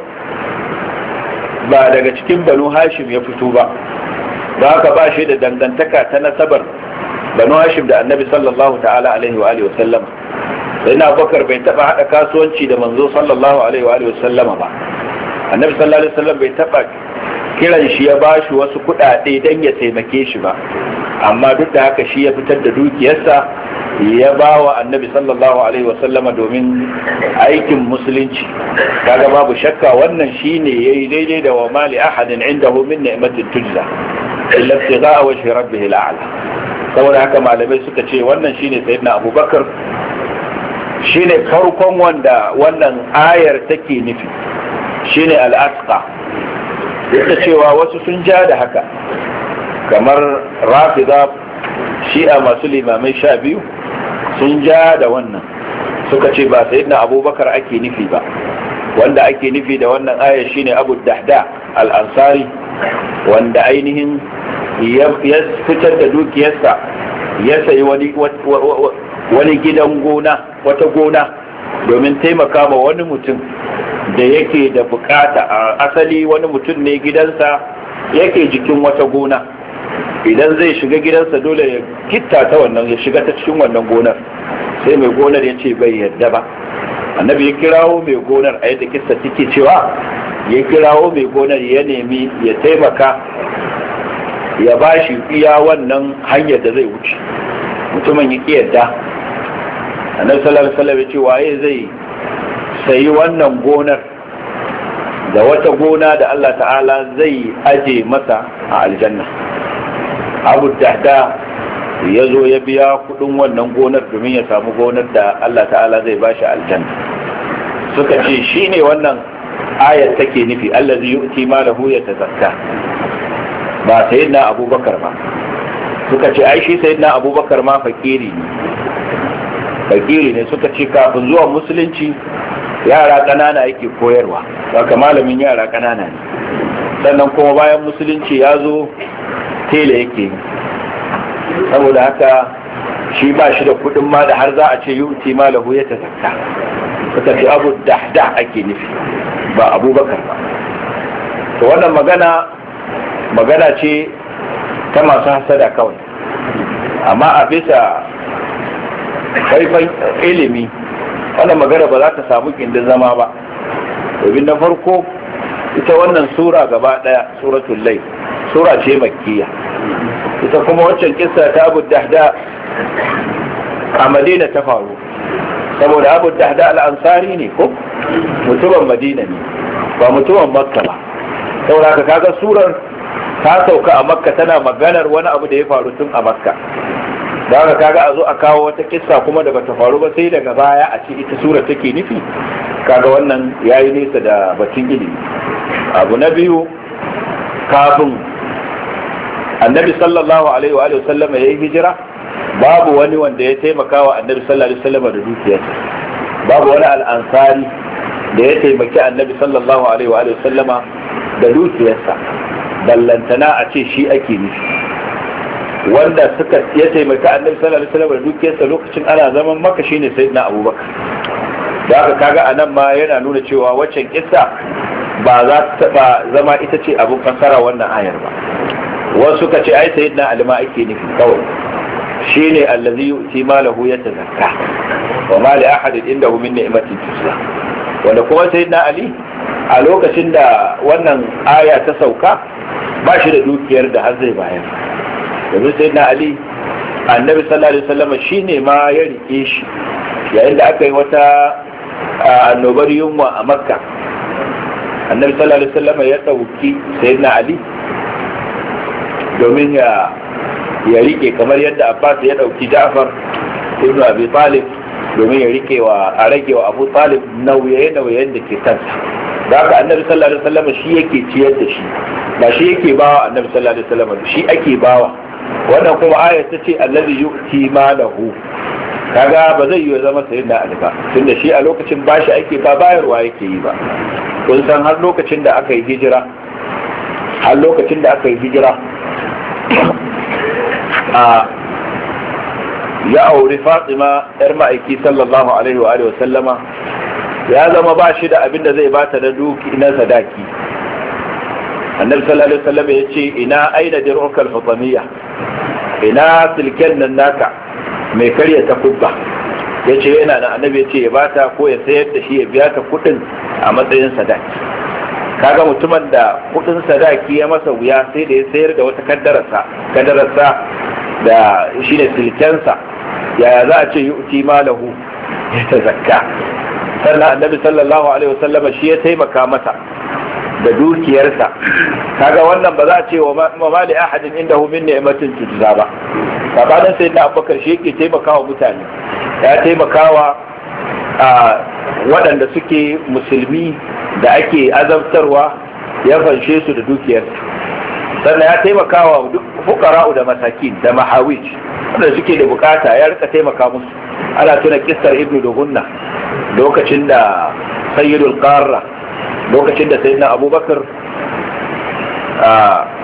ba daga cikin Banu Hashim ya fito ba, ba haka ba shi da dangantaka ta nasabar Banu Hashim da Annabi sallallahu ta'ala alaihi wa alihi wa sallama. Sai na Abubakar bai taba hada kasuwanci da manzo sallallahu alaihi wa alihi wa sallama ba. Annabi sallallahu alaihi wasallam bai taba kiran shi ya bashi wasu kudade dan ya taimake shi ba, amma duk da haka shi ya fitar da dukiyarsa ya bawa Annabi sallallahu alaihi wasallam domin aikin musulunci. Kaga babu shakka wannan shine yayi daidai da wa mali ahadin indahu min ni'matin tujza illa ibtigha'a wajhi rabbih al'ala. Saboda haka malamai suka ce wannan shine sayyidina Abubakar, shine farkon wanda wannan ayar take nufi, shine al'asqa. Yadda cewa wasu sun ja da haka, kamar rafida shi'a masu limamai sha biyu sun ja da wannan, suka ce ba sayyidina Abubakar ake nufi ba, wanda ake nufi da wannan ayar shine Abu Dahda al-Ansari, wanda ainihin ya fitar da dukiyarsa ya sayi wani wani gidan gona, wata gona, domin taimaka ma wani mutum da yake da bukata. A asali wani mutum ne gidansa yake jikin wata gona, idan zai shiga gidansa dole ya kitta ta wannan, ya shiga ta cikin wannan gonar. Sai mai gonar ya ce bai yadda ba. Annabi ya kirawo mai gonar, a yadda kissa take cewa ya kirawo mai gonar ya nemi ya taimaka ya bashi iya wannan hanyar da zai wuce. Mutumin ya ki yadda. Annabi sallallahu alaihi wasallam ya ce waye zai sayi wannan gonar da wata gona da Allah ta'ala zai aje masa a aljanna. Abu Dahda ya zo ya biya kudin wannan gonar domin ya samu gonar da Allah ta'ala zai bashi aljanna. Suka ce shi ne wannan ayar take nufi, allazi yu'ti malahu yatazakka, ba sayyidina Abubakar ba. Suka ce ai shi sayyidina Abubakar ma fakiri ne, fakiri ne. Suka ce kafin zuwa musulunci yara ƙanana yake koyarwa, haka malamin yara ƙanana ne. Sannan kuma bayan musulunci ya zo tela yake yi, saboda haka shi ba shi da kuɗin ma da har za a ce yu'ti malahu ya tazakka. Suka ce Abu Dahda ake nufi ba Abubakar ba. To wannan magana magana ce ta masu hasada kawai, amma a bisa faifan ilimi wannan magana ba za ta samu kindin zama ba. Domin na farko ita wannan sura gaba daya, suratul layl, sura ce makkiya. Ita kuma waccan kissa ta Abu Dahda a Madina ta faru, saboda Abu Dahda al-Ansari ne ko mutumin Madina ne ba mutumin Makka ba. Saboda haka kaga surar ta sauka a Makka, tana maganar wani abu da ya faru tun a Makka. Da haka kaga a zo a kawo wata kissa kuma da bata faru ba sai daga baya a ce ita sura take nufi, kaga wannan yayi nesa da batun ilimi. Abu na biyu, kafin Annabi sallallahu alaihi wa sallam yayi hijira, babu wani wanda ya taimaka wa Annabi sallallahu alaihi wa sallam da dukiyarsa. Babu wani al-Ansari da ya taimaki Annabi sallallahu alaihi wa sallama da dukiyarsa, ballantana a ce shi ake nufi. Wanda suka ya taimaka Annabi sallallahu alaihi wasallam da dukiyarsa lokacin ana zaman Makka shine sayyidina Abubakar. Da haka kaga anan ma yana nuna cewa waccan kissa ba za ta taba zama ita ce abun fassara wannan ayar ba. Wasu suka ce ai sayyidina Ali ma ake nufi kawai, shine allazi yu'ti malahu yatazakka wa ma li ahadin indahu min ni'matin tujza. Wanda kuma sayyidina Ali a lokacin da wannan aya ta sauka ba shi da dukiyar da har zai bayar. Domin sai na Ali, annabi sallallahu alaihi wasallam shine ma ya rike shi yayin da aka yi wata annobar yunwa a makka, annabi sallallahu alaihi wasallam ya dauki sayyidina ali domin ya ya rike kamar yadda abbas ya dauki ja'far ibn abi talib domin ya rike wa a rage wa abu talib nauye nauyen da ke kansa. da haka annabi sallallahu alaihi wasallam shi yake ciyar da shi, ba shi yake bawa annabi sallallahu alaihi wasallam, shi ake bawa. wannan kuma ayat ta ce allazi yu'ti malahu, kaga ba zai yi zama sayyidina ali ba, tunda shi a lokacin bashi ake ba bayarwa yake yi ba. kun san har lokacin da aka yi hijira har lokacin da aka yi hijira a ya auri Fatima yar ma'aiki sallallahu alaihi wa alihi wa sallama, ya zama ba shi da abin da zai bata da duki na sadaki. annabi sallallahu alaihi wasallam ya ce ina aina dir'ukal fatamiyya, ina silken nan naka mai karya ta kubba. ya ce yana nan. annabi ya ce ya bata ko ya sayar da shi ya biya ta kudin a matsayin sadaki. kaga mutumin da kudin sadaki ya masa wuya sai da ya sayar da wata kaddararsa kaddararsa da shine silkensa, yaya za a ce yu'ti malahu ya tazakka? sannan annabi sallallahu alaihi wasallam shi ya taimaka masa da dukiyarsa. kaga wannan ba za a ce wa mali ahadin indahu min ni'matin tujza ba. sabanin sai da abubakar shi yake taimakawa mutane, ya taimakawa a waɗanda suke musulmi da ake azabtarwa, ya fanshe su da dukiyarsa. sannan ya taimakawa duk fukara'u da masakin da mahawij wanda suke da bukata, ya rika taimaka musu. ana tuna kissar ibnu duhunna lokacin da sayyidul qarra, lokacin da sayyidina abubakar a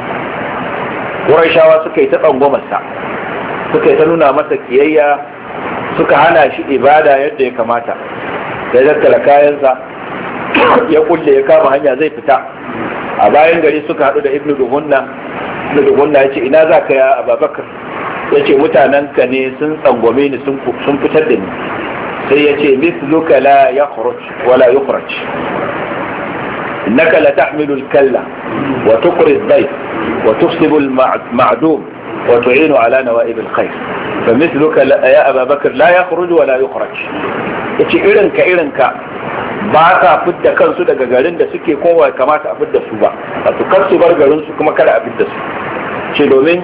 quraishawa suka yi ta tsangwamarsa, suka yi ta nuna masa kiyayya, suka hana shi ibada yadda ya kamata. sai tattara kayansa ya kulle ya kama hanya zai fita. a bayan gari suka haɗu da ibnu duhunna. ibnu duhunna ya ce ina za ka ya ababakar? ya ce mutanenka ne sun tsangwame ni sun fitar da ni. sai ya ce misluka la yakhruj wala yukhraj, innaka la tahmilu al-kalla wa tuqri ad-dayf wa tuksibu al-ma'dum wa tu'inu ala nawa'ib al-khair, famithluka ya ababakar la yakhruj wala yukhraj. yace irinka irinka ba ka fidda kansu daga garin da suke, kowa kamata a fidda su ba, wato kar su bar garin su kuma kada a fidda su. ce domin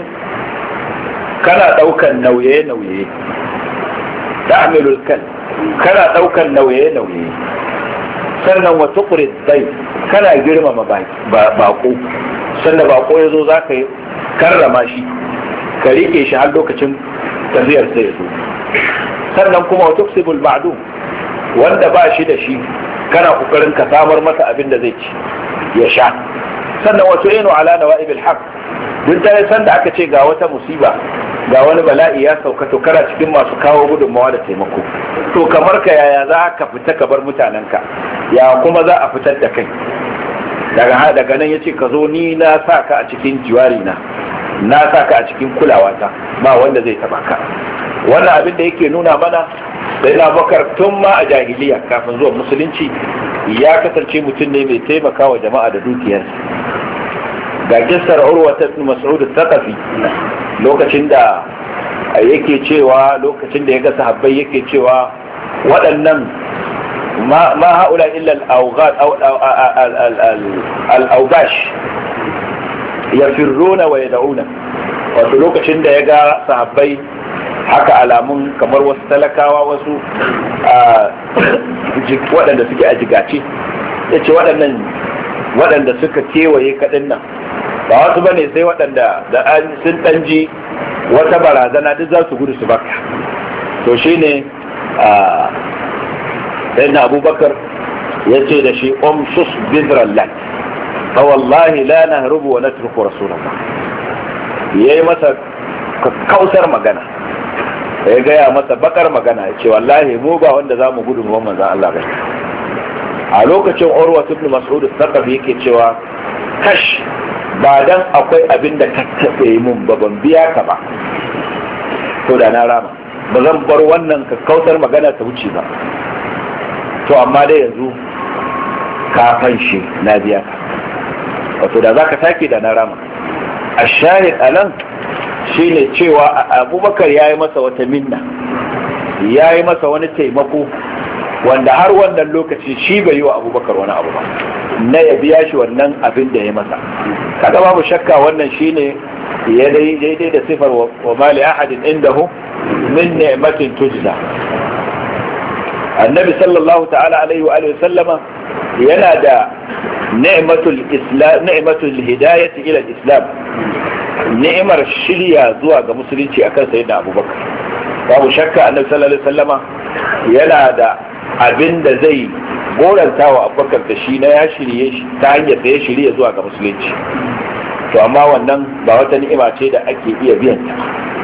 kana daukan nauye-nauye, ta'amilul kan, kana daukan nauye-nauye, sannan wa tuqri dai, kana girmama bako, sannan bako yazo zaka yi karrama shi, ka rike shi har lokacin tafiyar sai yazo. sannan kuma wa tuksibul ma'dum, wanda ba shi da shi kana kokarin ka samar masa abin da zai ci ya sha. sannan wato inu ala nawa'ibil haqq, duk da san da aka ce ga wata musiba, ga wani bala'i ya sauka, to kana cikin masu kawo gudunmawa da taimako. to kamar ka yaya za ka fita ka bar mutanenka, ya kuma za a fitar da kai daga daga nan yace ka zo, ni na sa ka a cikin jiwari na na sa ka a cikin kulawata, ba wanda zai taba ka. wannan abin da yake nuna mana sai na bakar tun ma a jahiliya kafin zuwa musulunci ya kasance mutum ne mai taimaka wa jama'a da dukiyarsa. ga kissar urwa ta ibn mas'ud al-thaqafi, lokacin da yake cewa lokacin da ya ga sahabbai yake cewa waɗannan ma ma haula illa al-awghad aw al-awbash yafirruna wa yad'una. wato lokacin da ya ga sahabbai haka alamun kamar wasu talakawa, wasu waɗanda suke a jigace, ya ce waɗannan waɗanda suka kewaye kaɗin nan ba wasu ba ne sai waɗanda da sun ɗanji wata barazana duk za su gudu su baka. to shi ne ɗan abubakar ya ce da shi omsus bizrallah fa wallahi la nahrubu wa natruku rasulullah. yayi masa kausar magana, ya gaya masa bakar magana, ya ce wallahi mu ba wanda za mu gudu mu manzan Allah bai. a lokacin urwa ibn mas'ud al-thaqafi yake cewa kash, ba dan akwai abin da ka tabe mun ba, ban biya ka ba, to da na rama, ba zan bar wannan kakkautar magana ta wuce ba. to amma dai yanzu ka fanshi na biya ka, wato da zaka sake da na rama. a shahid anan shine cewa abubakar ya yi masa wata minna, ya yi masa wani taimako wanda har wannan lokaci shi bai yi wa abubakar wani abu ba na ya biya shi wannan abin da ya masa. Kaga babu shakka wannan shine ya daidai da sifar wa mali ahadin indahu min ni'matin tujza. Annabi sallallahu ta'ala alaihi wa alihi sallama yana da ni'matul islam, ni'matul hidayati ila islam, ni'imar shirya zuwa ga musulunci akan sayyidina abubakar. Babu shakka annabi sallallahu alaihi wasallama yana da abin da zai goranta wa abubakar da shi na ya shirye shi ta hanyar da ya shirye zuwa ga musulunci. To amma wannan ba wata ni'ima ce da ake iya biyan ta,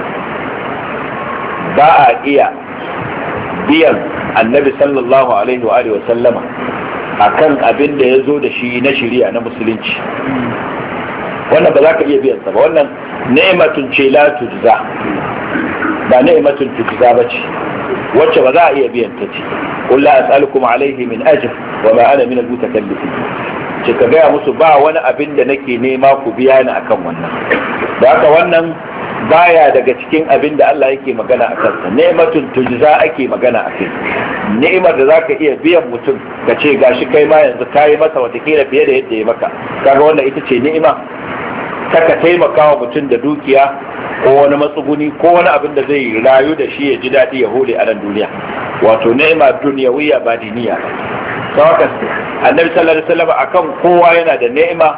ba a iya biyan annabi sallallahu alaihi wa alihi wa sallama akan abin da ya zo da shi na shari'a na musulunci. Wannan ba za ka iya biyan sa ba, wannan ni'matun ce la tujza, ba ni'matun tujza ba ce wacce ba za a iya biyan ta ce. Qul la as'alukum alaihi min ajr wa ma ana min al-mutakallifin. Ce ka gaya musu ba wani abin da nake nema ku biya ni akan wannan. Da haka wannan baya daga cikin abin da Allah yake magana a kansa. Ni'matun tujza ake magana a kai. Ni'imar da zaka iya biyan mutum ka ce gashi kai ma yanzu kayi masa watakila fiye da yadda ya maka, kaga wannan ita ce ni'ima ta ka taimaka wa mutum da dukiya ko wani matsuguni ko wani abin da zai rayu da shi ya ji daɗi ya hole a nan duniya, wato ni'ima duniyawiya ba diniya. Sawakas annabi sallallahu alaihi wasallam akan kowa yana da ni'ima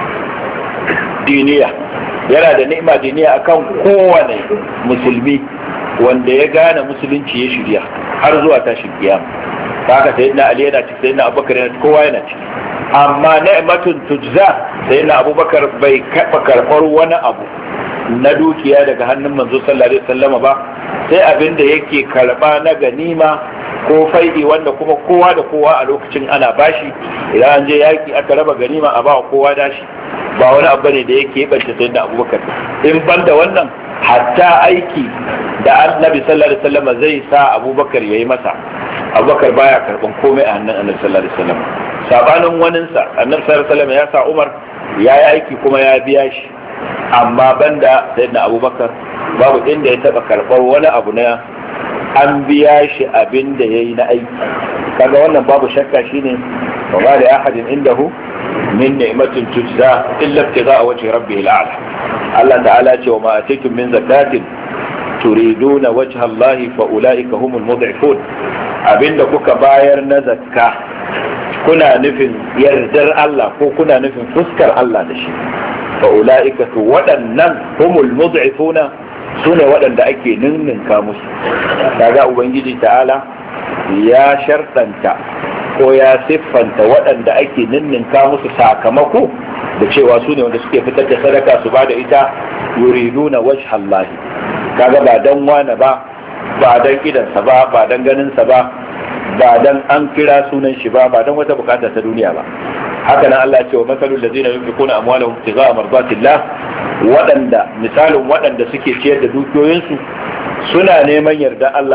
diniya, yana da ni'ima diniya akan kowane musulmi wanda ya gane musulunci ya shirya har zuwa tashin kiyama. Haka sayyidina Ali yana ciki, sayyidina Abubakar yana ciki, kowa yana ciki. Amma ni'matun tujza, sayyidina Abubakar bai karɓa karɓar wani abu na dukiya daga hannun manzo sallallahu alaihi wasallam ba, sai abin da yake karɓa na ganima ko faidi wanda kuma kowa da kowa a lokacin ana bashi. Idan an je yaki aka raba ganima a ba kowa dashi, ba wani abu ne da yake bance sai da Abubakar. In banda wannan, hatta aiki da Annabi sallallahu alaihi wasallam zai sa Abubakar yayi masa, Abubakar baya karban komai a hannun Annabi sallallahu alaihi wasallam. Sabanin waninsa, Annabi sallallahu alaihi wasallam ya sa Umar ya yi aiki kuma ya biya shi, amma banda sayyidina Abubakar babu inda ya taba karbar wani abu na an biya shi abin da ya yi na aiki. Kaga wannan babu shakka shine wa ma da ahadin indahu min ni'matin tujza illa ibtigha'a wajhi rabbihil a'la. Allah ta'ala ce wa ma atitum min zakatin turiduna wajha Allah fa ulaika humul mud'ifun. Abinda kuka bayar na zakka kuna nufin yardar Allah ko kuna nufin fuskar Allah da shi, fa ulaika to waɗannan humul mud'ifuna sune waɗanda ake ninninka musu. Kaga ubangiji ta'ala ya sharɗanta ko ya siffanta waɗanda ake ninninka musu sakamako da cewa su ne wanda suke fitar da sadaka su ba da ita yuriduna wajha Allah. Kaga ba dan wani ba, ba dan idansa ba, ba dan ganinsa ba, ba dan an kira sunan shi ba, ba dan wata bukata ta duniya ba. Haka nan Allah ya ce wa masalul ladzina yunfiquna amwalahum ibtigha'a mardatillah, waɗanda misalin waɗanda suke ciyar da dukiyoyinsu suna neman yarda Allah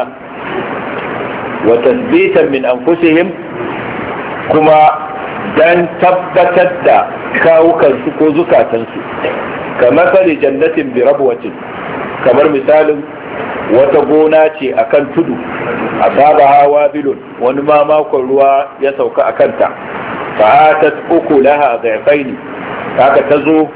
wa tasbitan min anfusihim, kuma dan tabbatar da kawukansu ko zukatansu, kamar sali jannatin bi rabwatin, kamar misalin wata gona ce akan tudu, asabaha wabilun, wani mamakon ruwa ya sauka a kanta, fa'atat ukulaha dhaifaini, haka ta zo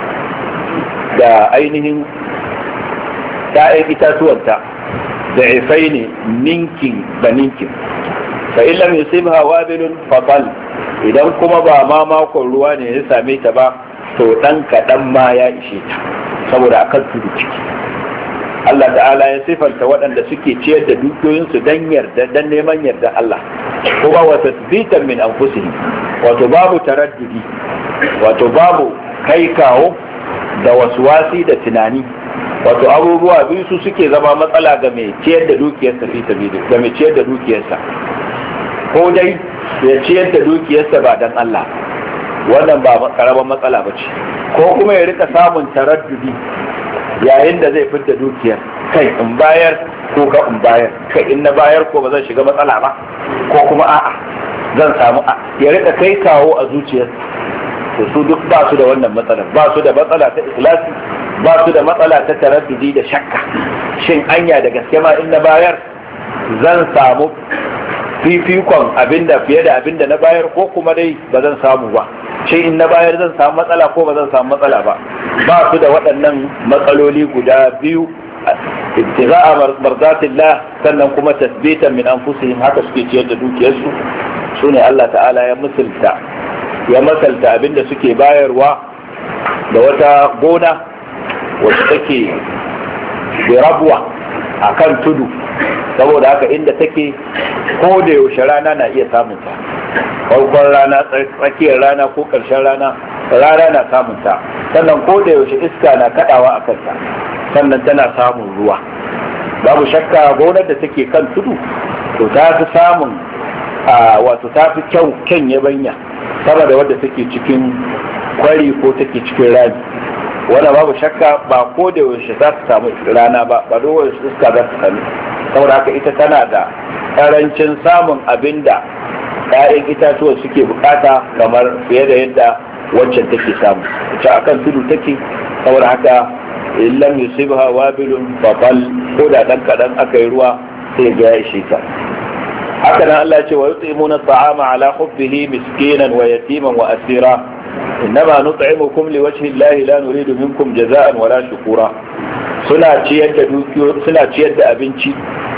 da ainihin ta'yan itatuwanta dhaifaini, ninkin ba ninkin. fa in lam yusibha wabilun fatal, idan kuma ba mamakon ruwa ne ya same ta ba, to dan kaɗan ma ya ishe ta, saboda akan tudu ciki. Allah ta'ala ya sifanta waɗanda suke ciyar da dukiyoyinsu dan yarda, dan neman yarda Allah, kuma wa tasbitan min anfusihim, wato babu taraddudi, wato babu kai kawo da waswasi da tunani. Wato abubuwa biyu su suke zama matsala ga mai ciyar da dukiyarsa fi sabili, ga mai ciyar da dukiyarsa, ko dai ya ciyar da dukiyarsa ba dan Allah, wannan ba karaman matsala ba ce, ko kuma ya rika samun taraddudi yayin da zai fitta dukiyar, kai in bayar ko ka in bayar, kai in na bayar ko ba zan shiga matsala ba, ko kuma a'a zan samu a ya rika kai kawo a zuciyar. To su duk ba su da wannan matsalar, ba su da matsala ta ikhlasi, ba su da matsala ta taraddudi da shakka, shin anya da gaske ma in na bayar zan samu fifikon abinda fiye da abinda na bayar, ko kuma dai ba zan samu ba, shi in na bayar zan samu matsala ko ba zan samu matsala ba. Ba su da waɗannan matsaloli guda biyu, ibtigha'a mardatillah sannan kuma tasbitan min anfusihim, haka suke ciyar da dukiyarsu. Sune Allah ta'ala ya misalta ya misalta abinda suke bayarwa da wata gona wacce take birabwa akan tudu, saboda haka inda take ko da yaushe rana na iya samun ta, farkon rana, tsakiyar rana ko ƙarshen rana, rana na samun ta, sannan ko da yaushe iska na kadawa a kanta, sannan tana samun ruwa. Babu shakka gonar da take kan tudu to ta fi samun a wato ta fi kyau kyan yabanya sama da wadda take cikin kwari ko take cikin rami. Wannan babu shakka ba ko da yaushe za ta samu rana ba, ba da yaushe iska za ta sami, saboda haka ita tana da karancin samun abinda ƴaƴan itatuwa suke bukata kamar fiye da yadda waccan take samu. Ita akan tudu take, saboda haka in lam yusibha wabilun faqal, ko da dan kadan aka yi ruwa sai ga ya ishe ta. Haka nan Allah ya ce wa yutimuna at'ama ala hubbihi miskinan wa yatiman wa asira innama nut'imukum liwajhi llahi la nuridu minkum jaza'an wala shukura. Suna ciyar da dukiyo suna ciyar da abinci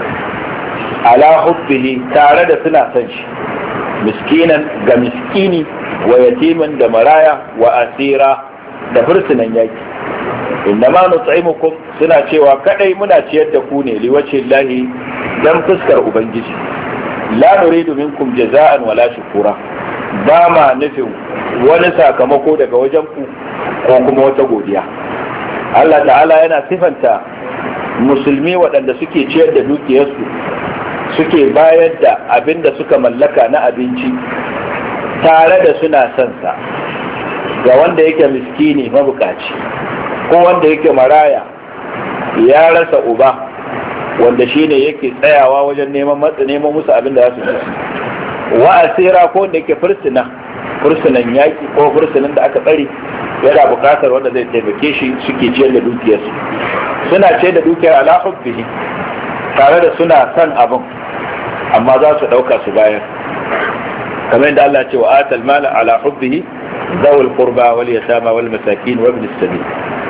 ala hubbihi tare da suna son shi, miskinan ga miskini, wa yatiman da maraya, wa asira da fursunan yaki. innama nut'imukum suna cewa kadai muna ciyar da ku ne liwajhi llahi dan fuskar ubangiji, la nuridu minkum jaza'an wala shukura, ba ma nufin wani sakamako daga wajen ku ko kuma wata godiya. Allah ta'ala yana sifanta musulmi waɗanda suke ciyar da dukiyarsu, suke bayar da abin da suka mallaka na abinci tare da suna son sa, ga wanda yake miskini mabukaci, ko wanda yake maraya ya rasa uba, wanda shine yake tsayawa wajen neman matsa neman musu abin da za su ci, wa asira ko wanda yake fursuna fursunan yaki ko fursunan da aka tsare yana bukatar wanda zai taimake shi, suke ciyar da dukiyarsu. Suna ciyar da dukiyar ala hubbihi tare da suna son abin, amma za su dauka su bayar, kamar yadda Allah ce wa atal mala ala hubbihi zawul qurba wal yatama wal masakin wa ibn as-sabil,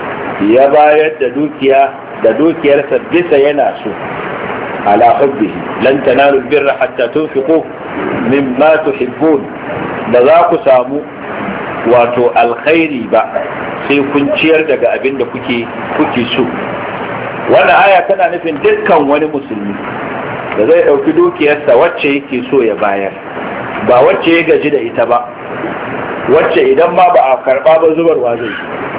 ya bayar da dukiya da dukiyarsa bisa yana so, ala hubbihi lan tanalu birra hatta tunfiqu mimma tuhibbun, da za ku samu wato alkhairi ba sai kun ciyar daga abin da kuke kuke so. Wannan aya tana nufin dukkan wani musulmi da zai dauki dukiyarsa wacce yake so ya bayar, ba wacce ya gaji da ita ba, wacce idan ma ba a karba ba zubarwa zai,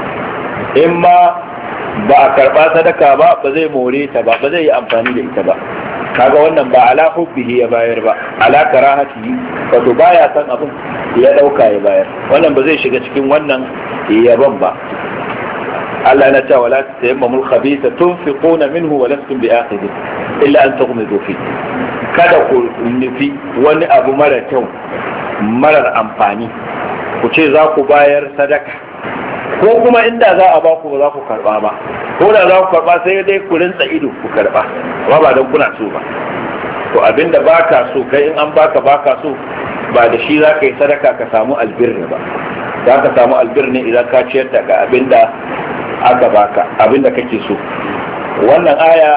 in ma ba a karba sadaka ba ba zai more ta ba, ba zai yi amfani da ita ba. Kaga wannan ba ala hubbihi ya bayar ba, ala karahatihi, wato baya san abin ya dauka ya bayar, wannan ba zai shiga cikin wannan yaban ba. Allah na cewa la tayammamul khabitha tunfiquna minhu wa lastum bi'akhidhi illa an tughmidu fi, kada ku nufi wani abu mara kyau marar amfani ku ce za ku bayar sadaka, ko kuma inda za a ba ku ba za ku karba ba, ko da za ku karba sai dai ku rinsa ido ku karba, ba ba don kuna so ba. To abinda baka so kai in an baka baka so, ba da shi za ka yi sadaka ka samu albirni ba, za ka samu albirni idan ka ciyar da ga abinda aka baka, abinda kake so. Wannan aya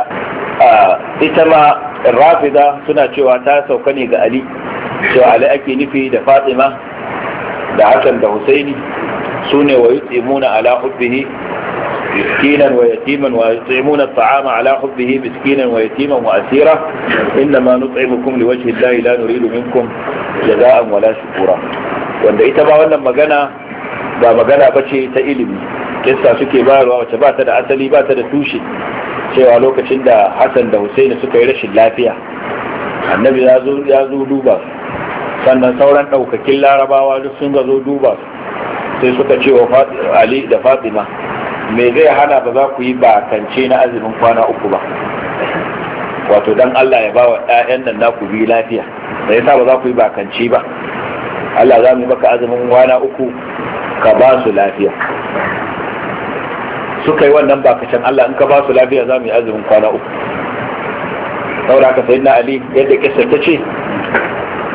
ita ma rafida suna cewa ta sauka ne ga Ali, cewa Ali ake nufi da Fatima da Hassan da Husaini, sune wa yutimuna ala hubbihi miskinan wa yatiman wa yutimuna at'ama ala hubbihi miskinan wa yatiman wa asira innama nut'imukum liwajhi llahi la nuridu minkum jaza'an wala shukura. Wanda ita ba wannan magana ba magana bace ta ilimi, kissa suke bayarwa wacce ba ta da asali ba ta da tushe, cewa lokacin da Hassan da Husaini suka yi rashin lafiya, annabi ya zo ya zo duba su, sannan sauran daukakin larabawa duk sun ga zo duba su, sai suka ce wa Ali da Fatima, me zai hana ba za ku yi bakance na azumin kwana uku ba, wato dan Allah ya ba wa ƴaƴan nan naku biyu lafiya, da yasa ba za ku yi bakance ba, Allah za mu baka azumin kwana uku ka ba su lafiya. Suka yi wannan bakacin, Allah in ka ba su lafiya za mu yi azumin kwana uku. Saboda haka sayyidina Ali yadda kissa ta ce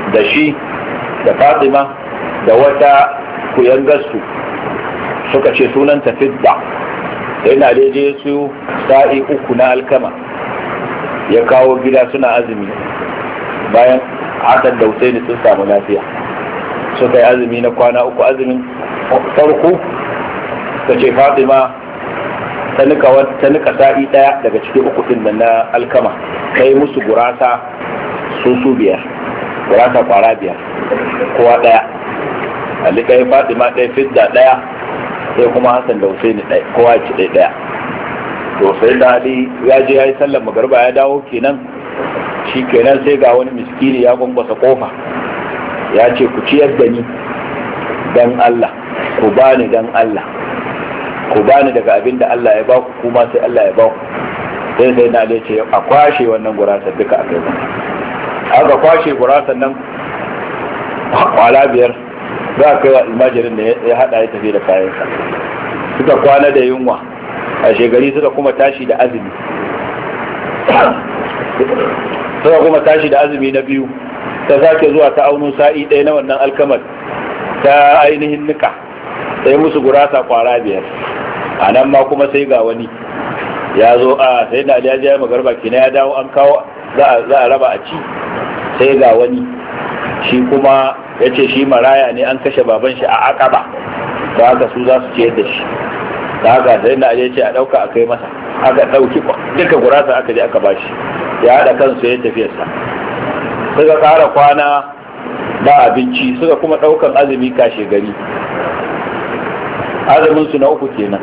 da shi da Fatima da wata kuyangarsu suka ce sunanta Fidda. sai na je su sa'i uku na alkama ya kawo gida suna azumi bayan Hassan da Husaini sun samu lafiya suka yi azumi na kwana uku. Azumin farko ta ce Fatima ta nika sa'i daya daga cikin uku din da na alkama kai musu gurasa su su biyar, gurasa kwara biyar kowa daya. Ali kai Fatima ɗaya, Fidda ɗaya, sai kuma Hassan da Husaini ɗaya, kowa ci ɗaya ɗaya. To sai da Ali ya je ya yi sallar magarba ya dawo kenan, shi kenan sai ga wani miskini ya gwangwasa kofa ya ce ku ciyar da ni dan Allah, ku bani dan Allah, ku bani daga abin da Allah ya baku, kuma sai Allah ya baku. sai sai na Ali ce a kwashe wannan gurasar duka a kai zama aka kwashe gurasar nan kwala biyar za a kai wa almajirin da ya hada ya tafi da kayansa. Suka kwana da yunwa, a shegari suka kuma tashi da azumi suka kuma tashi da azumi na biyu. Ta sake zuwa ta auno sa'i ɗaya na wannan alkamar ta ainihin nika, sai musu gurasa kwara biyar. A nan ma kuma sai ga wani ya zo a sai da ya je magarba kina ya dawo an kawo za a raba a ci. Sai ga wani shi kuma ya ce shi maraya ne, an kashe baban shi a Aqaba, da haka su za su ciyar da shi. Da haka sai da ya ce a ɗauka a kai masa, aka ɗauki duka gurasa aka je aka bashi, ya haɗa kansu ya tafiyarsa. Suka ƙara kwana ba abinci, suka kuma ɗaukan azumi kashe gari, azumin su na uku kenan.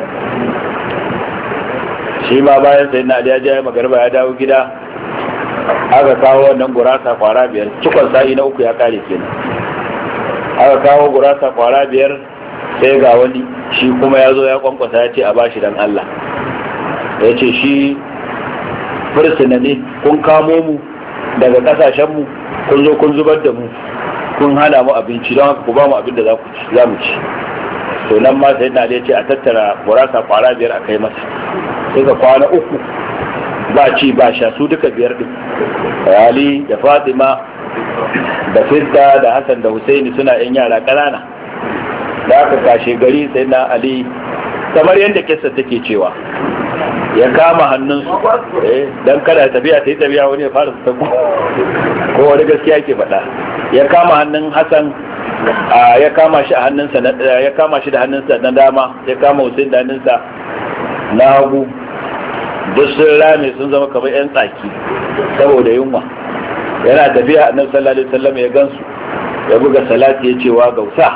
Shi ma bayan sai na ya je magarba ya dawo gida, aka kawo wannan gurasa kwara biyar, cikon sa'i na uku ya kare kenan. Aka kawo gurasa kwara biyar, sai ga wani shi kuma ya zo ya kwankwasa ya ce a bashi dan Allah. Ya ce shi fursuna ne, kun kamo mu daga kasashen mu, kun zo kun zubar da mu, kun hana mu abinci, don haka ku ba mu abin da za mu ci. To nan ma sai na ya ce a tattara gurasa kwara biyar a kai masa. Suka kwana uku ba ci ba sha, su duka biyar din, Ali da Fatima da Fidda da Hassan da Husaini suna yan yara ƙanana. Da aka kashe gari sai na Ali, kamar yadda kissa take cewa, ya kama hannunsu eh dan kada tafiya ta yi tafiya wani ya fara sako ko wani gaskiya ke faɗa. Ya kama hannun Hassan, ya kama shi a hannunsa ya kama shi da hannunsa na dama, ya kama Husain da hannunsa na hagu. Duk sun rame sun zama kamar yan tsaki saboda yunwa. Yana tafiya annabi sallallahu alaihi wasallam ya gansu, ya buga salati ya ce wa gausa.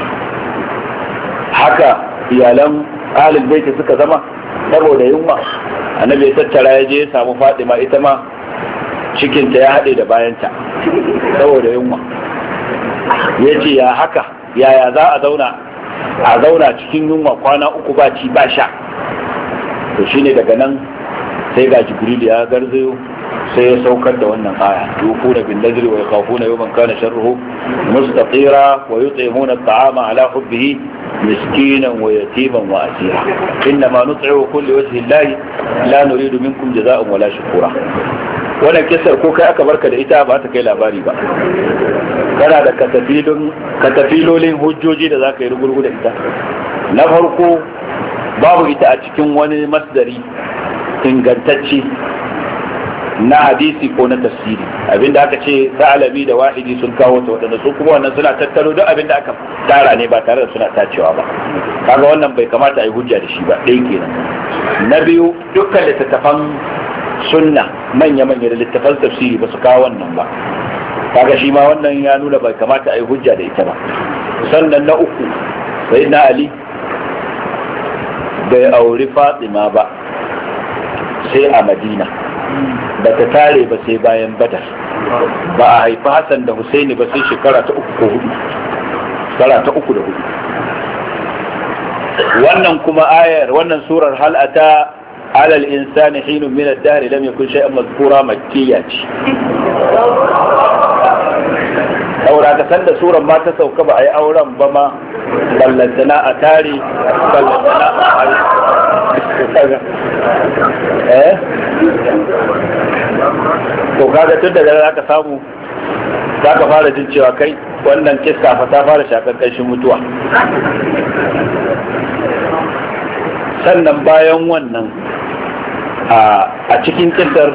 Haka iyalan ahlul bait suka zama saboda yunwa. Annabi ya tattara ya je ya samu Fatima, ita ma cikinta ya haɗe da bayanta saboda yunwa. Ya ce ya haka, yaya za a zauna a zauna cikin yunwa kwana uku ba ci ba sha. To shine daga nan sai ga Jibril ya garzayo, sai ya saukar da wannan aya, yufuna bin nadri wa yakhafuna yawman kana sharruhu mustatira wa yut'imuna at'ama ala hubbihi miskinan wa yatiman wa asira inma nut'imukum liwajhi llahi la nuridu minkum jazaa'an wala shukura. Wannan kisar ko kai aka barka da ita ba ta kai labari ba, kana da katafilun katafilolin hujjoji da zaka yi rugurgu da ita. Na farko, babu ita a cikin wani masdari ingantacce na hadisi ko na tafsiri. Abinda aka ce Sa'alabi da Wahidi sun kawo ta, wadanda su kuma wannan suna tattaro duk abinda aka tara ne ba tare da suna tacewa ba. Kaga wannan bai kamata a yi hujja da shi ba, ɗaya kenan. Na biyu, dukkan littattafan sunna manya-manya da littattafan tafsiri ba su kawo wannan ba. Kaga shi ma wannan ya nuna bai kamata a yi hujja da ita ba. Sannan na uku, sai na Ali bai auri Fatima ba sai a Madina, ba ta tare ba sai bayan Badar. Ba a haifi Hassan da Husaini ba sai shekara ta uku ko hudu, shekara ta uku da hudu. Wannan kuma ayar, wannan surar hal ata alal insani hinun min ad-dahr lam yakun shay'an mazkura makkiyya ce. Saboda ka san da surar ma ta sauka ba a yi auren ba ma, ballantana a tare, ballantana a eh to kaga tun daga za ka samu za ka fara jin cewa kai wannan kissa fa ta fara shakar ƙanshin mutuwa. Sannan bayan wannan a cikin kissar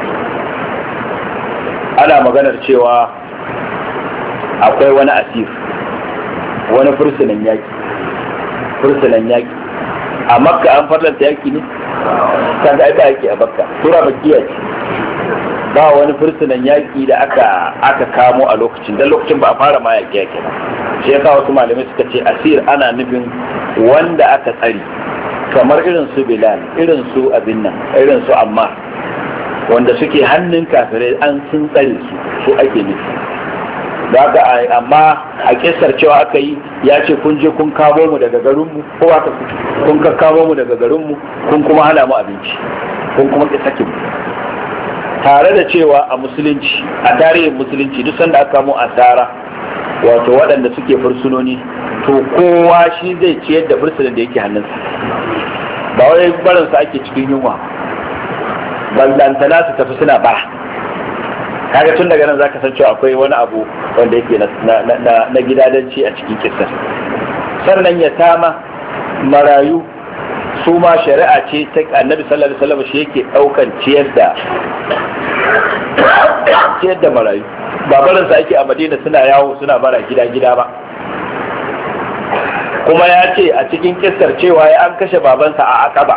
ana maganar cewa akwai wani asir, wani fursunan yaki fursunan yaki a makka an farlanta yaki ne kan ga ba yaki a makka sura makkiya ce, ba wani fursunan yaki da aka aka kamo a lokacin dan lokacin ba a fara ma yaki yaki ba. Shi yasa wasu malamai suka ce asir ana nufin wanda aka tsari, kamar irin su Bilal, irin su abin nan, irin su Ammar, wanda suke hannun kafirai an sun tsare su su ake nufi. Da haka amma a kisar cewa aka yi ya ce kun je kun kamo mu daga garinmu, ko aka kun ka kamo mu daga garinmu kun kuma hana mu abinci kun kuma ki sakin mu. Tare da cewa a musulunci, a tarihin musulunci, duk sanda aka kamo asara wato waɗanda suke fursunoni, to kowa shi zai ciyar da fursunan da yake hannunsa, ba wai barinsa ake cikin yunwa, ballantana su tafi suna bara. Kaga tun daga nan zaka san cewa akwai wani abu wanda yake na gidadanci a cikin kissar. Sannan ya tama marayu su ma shari'a ce ta Annabi sallallahu alaihi wasallam, shi yake daukan ciyar da ciyar da marayu, ba barin sa ake a Madina suna yawo suna bara gida gida ba. Kuma ya ce a cikin kissar cewa ya an kashe babansa a Aqaba.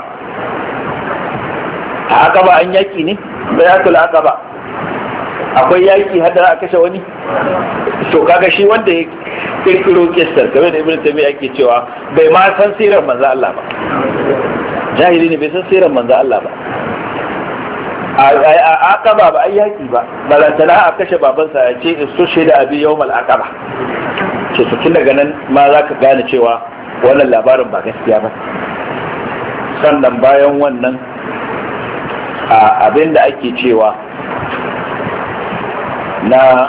A Aqaba an yaki ne, bayatul Aqaba akwai yaki har da aka kashe wani. To kaga shi wanda ya kirkiro kissar, kamar da Ibn Taymiyyah yake cewa bai ma san sirar manzo Allah ba, jahili ne, bai san sirar manzo Allah ba. A Aqaba ba ai yaki ba, balantana a kashe babansa ya ce su shaida abi yawmal Aqaba. Ce su tun daga nan ma za ka gane cewa wannan labarin ba gaskiya ba. Sannan bayan wannan abin da ake cewa na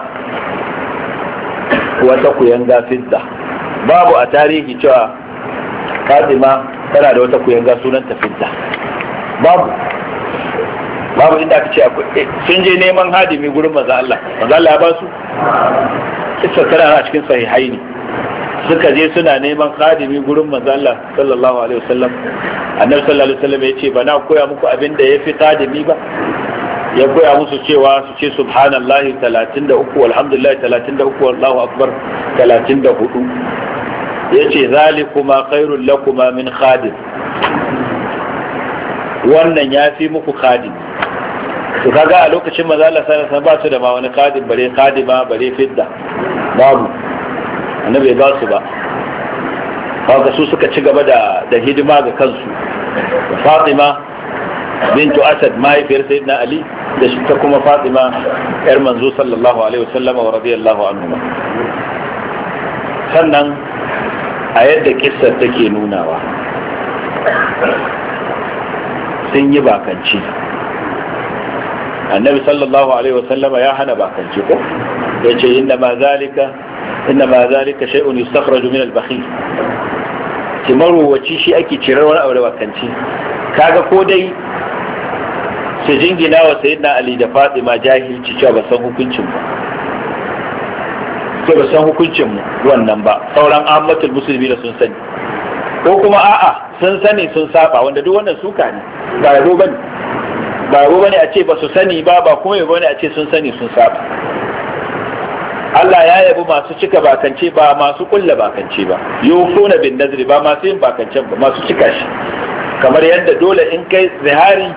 wata kuyanga fidda, babu a tarihi cewa Fatima tana da wata kuyanga sunanta fidda, babu babu inda aka ce akwai. Sun je neman hadimi gurin manzo Allah, manzo Allah ya ba su, kissa tana a cikin sahihai ne. Suka je suna neman hadimi gurin manzo Allah sallallahu alaihi wasallam. Annabi sallallahu alaihi wasallam ya ce ba na koya muku abin da yafi hadimi ba, ya koya musu cewa su ce subhanallahi talatin da uku, alhamdulillah talatin da uku, wallahu akbar talatin da hudu. Ya ce zalikuma khairul lakuma min khadim, wannan ya fi muku khadim. To kaga a lokacin manzo Allah sallallahu alaihi wasallam ba su da ma wani khadim, bare khadima, bare fidda, babu, annabi ba su ba. Kaga su suka ci gaba da da hidima ga kansu. Fatima bintu Asad mahaifiyar Sayyidina Ali, da shi ta kuma Fatima yar manzo sallallahu alaihi wasallam wa radiyallahu anhu. Sannan a yadda kissar take nunawa, sun yi bakanci. Annabi sallallahu alaihi wasallam ya hana bakanci, ko yace inna ma zalika inna ma zalika shay'un yustakhraju min al-bakhil. Kimaru wace shi ake cirar wani abu da bakanci. Kaga ko dai su jingina wa sayyidina Ali da Fatima jahilci cewa ba san hukuncin ba, ko ba san hukuncin wannan ba, sauran ahmadul musulmi da sun sani, ko kuma a'a sun sani sun saba, wanda duk wannan suka ne, ba yabo bane ba yabo bane a ce ba su sani ba, ba kuma yabo bane a ce sun sani sun saba. Allah ya yabi masu cika bakance ba masu kulla bakance ba, yufuna bin nazri ba masu yin bakancen ba, masu cika shi. Kamar yadda dole in kai zihari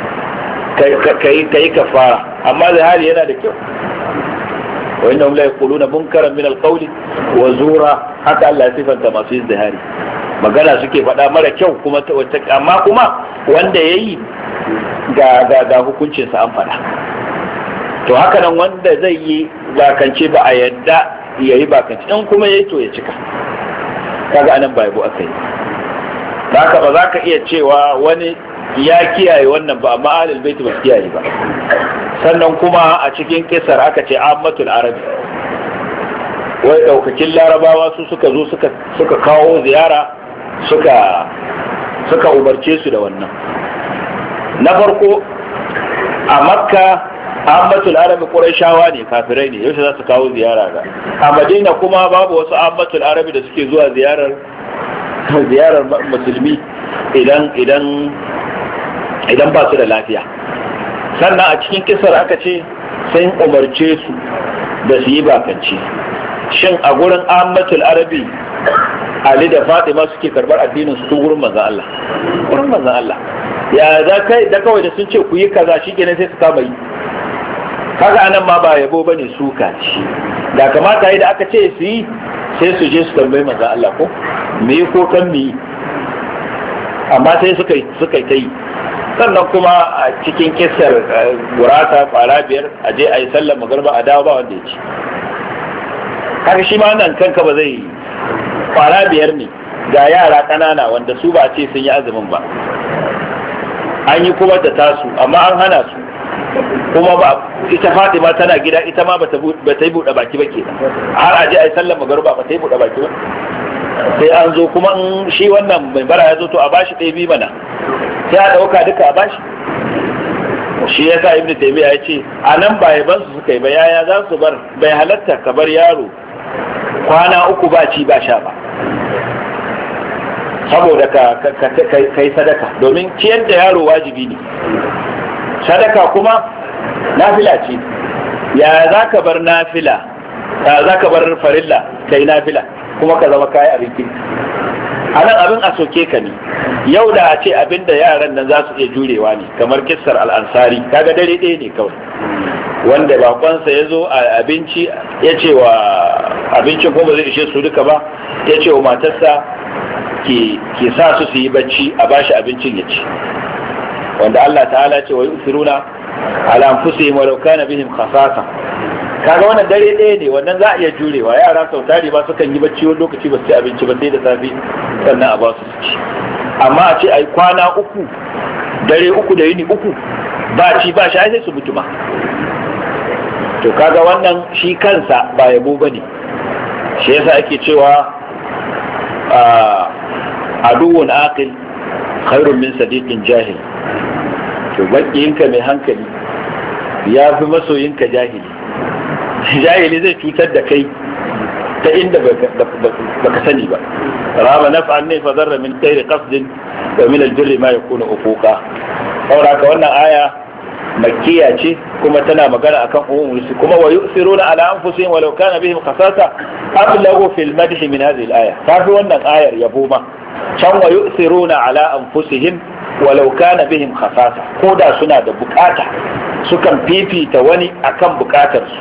kai kafara, amma zihari yana da kyau. Wa innahum la yaquluna munkaran min al-qawli wa zura, haka Allah ya sifanta masu yin zihari, magana suke faɗa mara kyau kuma amma kuma wanda yayi ga ga ga hukuncin sa an faɗa. To haka nan wanda zai yi bakance ba a yadda yayi bakance, in kuma yayi to ya cika. Kaga anan ba yabo akai. Haka ba za ka iya cewa wani ya kiyaye wannan ba, amma ahlul bait ba su kiyaye ba. Sannan kuma a cikin kisar aka ce ammatul arabi, wai daukakin larabawa su suka zo suka suka kawo ziyara, suka suka umarce su da wannan. Na farko a Makka ammatul arabi qurayshawa ne, kafirai ne, yaushe za su kawo ziyara ga a Madina kuma babu wasu ammatul arabi da suke zuwa ziyarar ziyarar musulmi idan idan idan ba su da lafiya. Sannan a cikin kisar aka ce sun umarce su da su yi bakanci. Shin a gurin ammatul arabi Ali da Fatima suke karbar addinin su gurin manzon Allah? Gurin manzon Allah. Ya za kai da kawai da sun ce ku yi kaza shikenan sai su kama yi. Kaga anan ma ba yabo bane suka ci. Da kamata yi da aka ce su yi sai su je su tambayi manzon Allah ko me ko kan me, amma sai suka suka yi. Sannan kuma a cikin kisar gurasa kwara biyar a je a yi sallar magarba a dawo ba wanda ya ci. Haka shi ma nan kanka ba zai kwara biyar ne ga yara ƙanana wanda su ba ce sun yi azumin ba, an yi kuma da tasu amma an hana su, kuma ba ita Fatima tana gida ita ma ba ta yi buɗe baki ba ke har a je a yi sallar magarba ba ta yi buɗe baki ba, sai an zo kuma in shi wannan mai bara ya zo to a bashi ɗaya biyu mana sai a ɗauka duka a bashi. Shi ya sa Ibn Taymiyyah ya ce a nan ba yaban su suka yi ba, yaya za su bar, bai halatta ka bar yaro kwana uku ba ci ba sha ba saboda ka yi sadaka, domin ciyar da yaro wajibi ne, sadaka kuma nafila ce. Ya za ka bar nafila, za ka bar farilla ka yi nafila kuma ka zama kayi abin kirki? A nan abin a soke ka ne. Yau da a ce abin da yaran nan za su iya jurewa ne, kamar kissar al'ansari, kaga dare ɗaya ne kawai, wanda bakonsa ya zo a abinci ya ce wa abincin kuma zai ishe su duka ba, ya ce wa matarsa ke sa su su yi bacci a bashi abincin ya ci, wanda Allah ta'ala ce wa yusiruna ala anfusihim walau kana bihim khasasa. Kaga wannan dare ɗaya ne, wannan za a iya jurewa. Yara sau tari ba sukan yi bacci wani lokaci ba su ci abinci ba sai da safe sannan a ba su su ci, amma a ce ai kwana uku, dare uku da yini uku ba ci ba shi sai su mutu ma. To kaga wannan shi kansa ba yabo bane. Shi yasa ake cewa aduwwun aqil khairun min sadiqin jahil. To bakiyinka mai hankali ya fi masoyinka jahili. Jahili zai cutar da kai ta inda baka sani ba. Rama naf'an ne fa zarra min khairi qasdin wa min al-birri ma yakunu uquqa. Saboda ka wannan aya makkiya ce kuma tana magana akan umurci, kuma wa yusiruna ala anfusihim walau kana bihim khasasa ablagu fil madh min hadhihi al-aya. Kafi wannan ayar yabo ma can wa yusiruna ala anfusihim walau kana bihim khasasa, ko da suna da bukata sukan fifita wani akan bukatar su.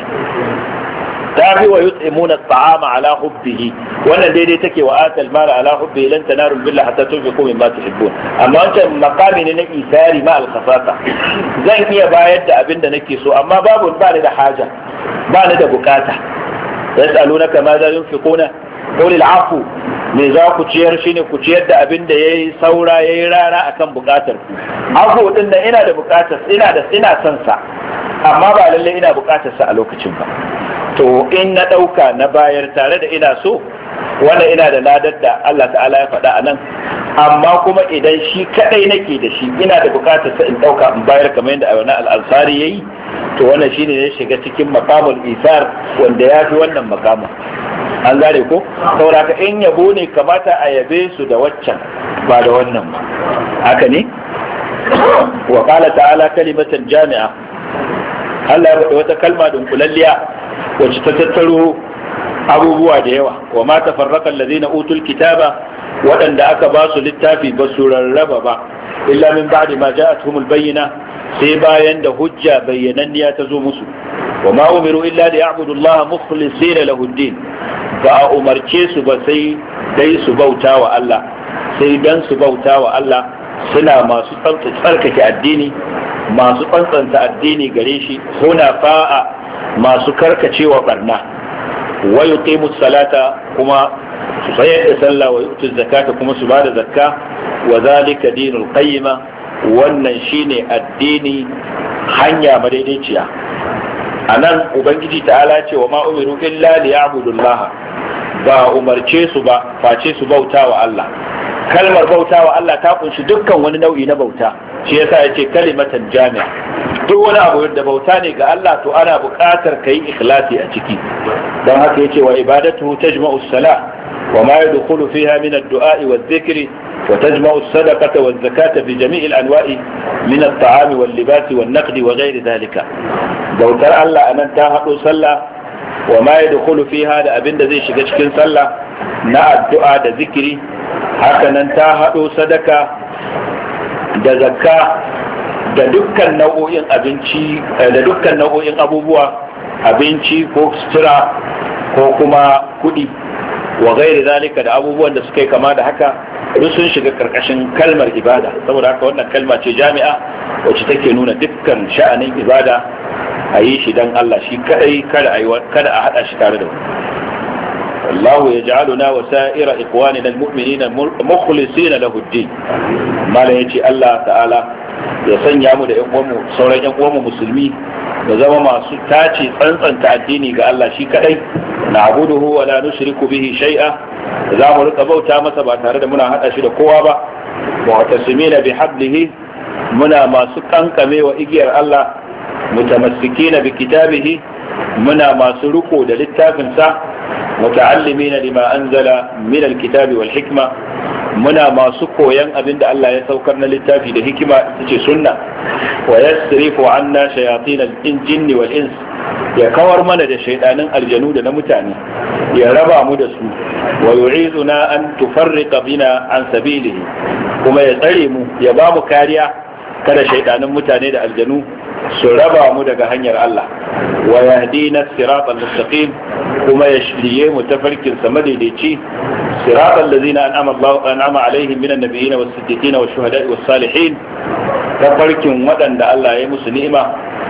tafi wa yut'imuna at'ama ala hubbihi, wannan daidai take wa atal mala ala hubbihi lan tanaru billahi hatta tunfiqu mimma tuhibbun. Amma wancan makami ne na isari ma al-khasasa, zan iya bayar da abin da nake so amma babu ba ni da haja, ba ni da bukata. Yas'alunaka ma za yunfiquna qul al-'afu, me za ku ciyar shine ku ciyar da abin da yayi saura yayi rana akan bukatar ku. Afu din nan ina da bukatar, ina da ina son sa amma ba lalle ina bukatar sa a lokacin ba. To in na ɗauka na bayar tare da ina so, wanda ina da ladar da Allah ta'ala ya faɗa a nan, amma kuma idan shi kaɗai nake da shi ina da buƙatar sa in ɗauka in bayar kamar yadda wani al'ansari ya yi, to wannan shi ne ya shiga cikin makamul isar wanda ya fi wannan makamun. An gane ko? Sauraka in yabo ne kamata a yabe su da waccan ba da wannan ba. Haka ne? Wa qala ta'ala kalimatan jami'a, Allah ya faɗi wata kalma dunkulalliya wacce ta tattaro abubuwa da yawa. Wa ma tafarraqa allazina utul kitaba, waɗanda aka ba su littafi ba su rarraba ba, illa min ba'di ma ja'atuhumul bayyina, sai bayan da hujja bayyananniya ta zo musu. Wa ma umiru illa liya'budu Allah mukhlisina lahu ad-din, ba a umarce su ba sai dai su bauta wa Allah, sai dan su bauta wa Allah suna masu tsarkake addini, masu tsantsanta addini gare shi, hunafa'a, masu karkacewa barna. Wa yuqimu salata, kuma su tsayar da sallah, wa yu'tu zakata, kuma su bada zakka. Wa zalika dinul qayyima, wannan shine addini hanya madaidaiciya. Anan ubangiji ta'ala ce wa ma umiru illa liya'budullaha, ba umarce su ba face su bauta wa Allah. Kalmar bauta wa Allah ta kunshi dukkan wani nau'i na bauta, shi yasa yace kalimatan jami'a, duk wani abu da bauta ne ga Allah to ana buƙatar kai ikhlasi a ciki. don haka yace wa ibadatuhu tajma'u as-salah wa ma yadkhulu fiha min ad-du'a wadh-dhikri wa tajma'u as-sadaqata wadh-zakata fi jami' al-anwa'i min at-ta'am wal-libas wan-naqd wa ghayri dhalika. bautar Allah anan ta hado sallah wa ma yadkhulu fiha da abinda zai shiga cikin sallah na addu'a da zikiri, haka nan ta hado sadaka da zakka da dukkan nau'o'in abinci da dukkan nau'o'in abubuwa abinci ko sutura ko kuma kudi wa gairi zalika da abubuwan da suka yi kama da haka duk sun shiga karkashin kalmar ibada. saboda haka wannan kalma ce jami'a wacce take nuna dukkan sha'anin ibada a yi shi dan Allah shi kadai, kada a kada a hada shi tare da wani. Allah ya ja'aluna wa sa'ira ikhwanina almu'minina mukhlisina lahu ad-din. malan yace Allah ta'ala ya sanya mu da ƴan uwanmu sauran ƴan uwanmu musulmi da zama masu tace tsantsanta addini ga Allah shi kadai, na'buduhu wa la nushriku bihi shay'a, za mu rika bauta masa ba tare da muna hada shi da kowa ba, wa tasimina bi hablihi, muna masu kankame wa igiyar Allah, mutamassikina bi kitabihi, muna masu riko da littafin sa, muta'allimina lima anzala min alkitabi wal hikma, muna masu koyan abin da Allah ya saukar na littafi da hikima ita ce sunna. wa yasrifu anna shayatin al-jinni wal ins, ya kawar mana da shaydanin aljanu da na mutane, ya raba mu da su. wa yu'izuna an tufarriqa bina an sabilihi, kuma ya tsare mu ya ba mu kariya kada shaydanin mutane da aljanu su raba mu daga hanyar Allah. wa yahdina siratal mustaqim, kuma ya shirye mu tafarkin sa madaidaici. siratal ladzina an'ama Allahu an'ama alaihim minan nabiyyin was siddiqin wash shuhada'i was salihin, tafarkin waɗanda Allah ya musu ni'ima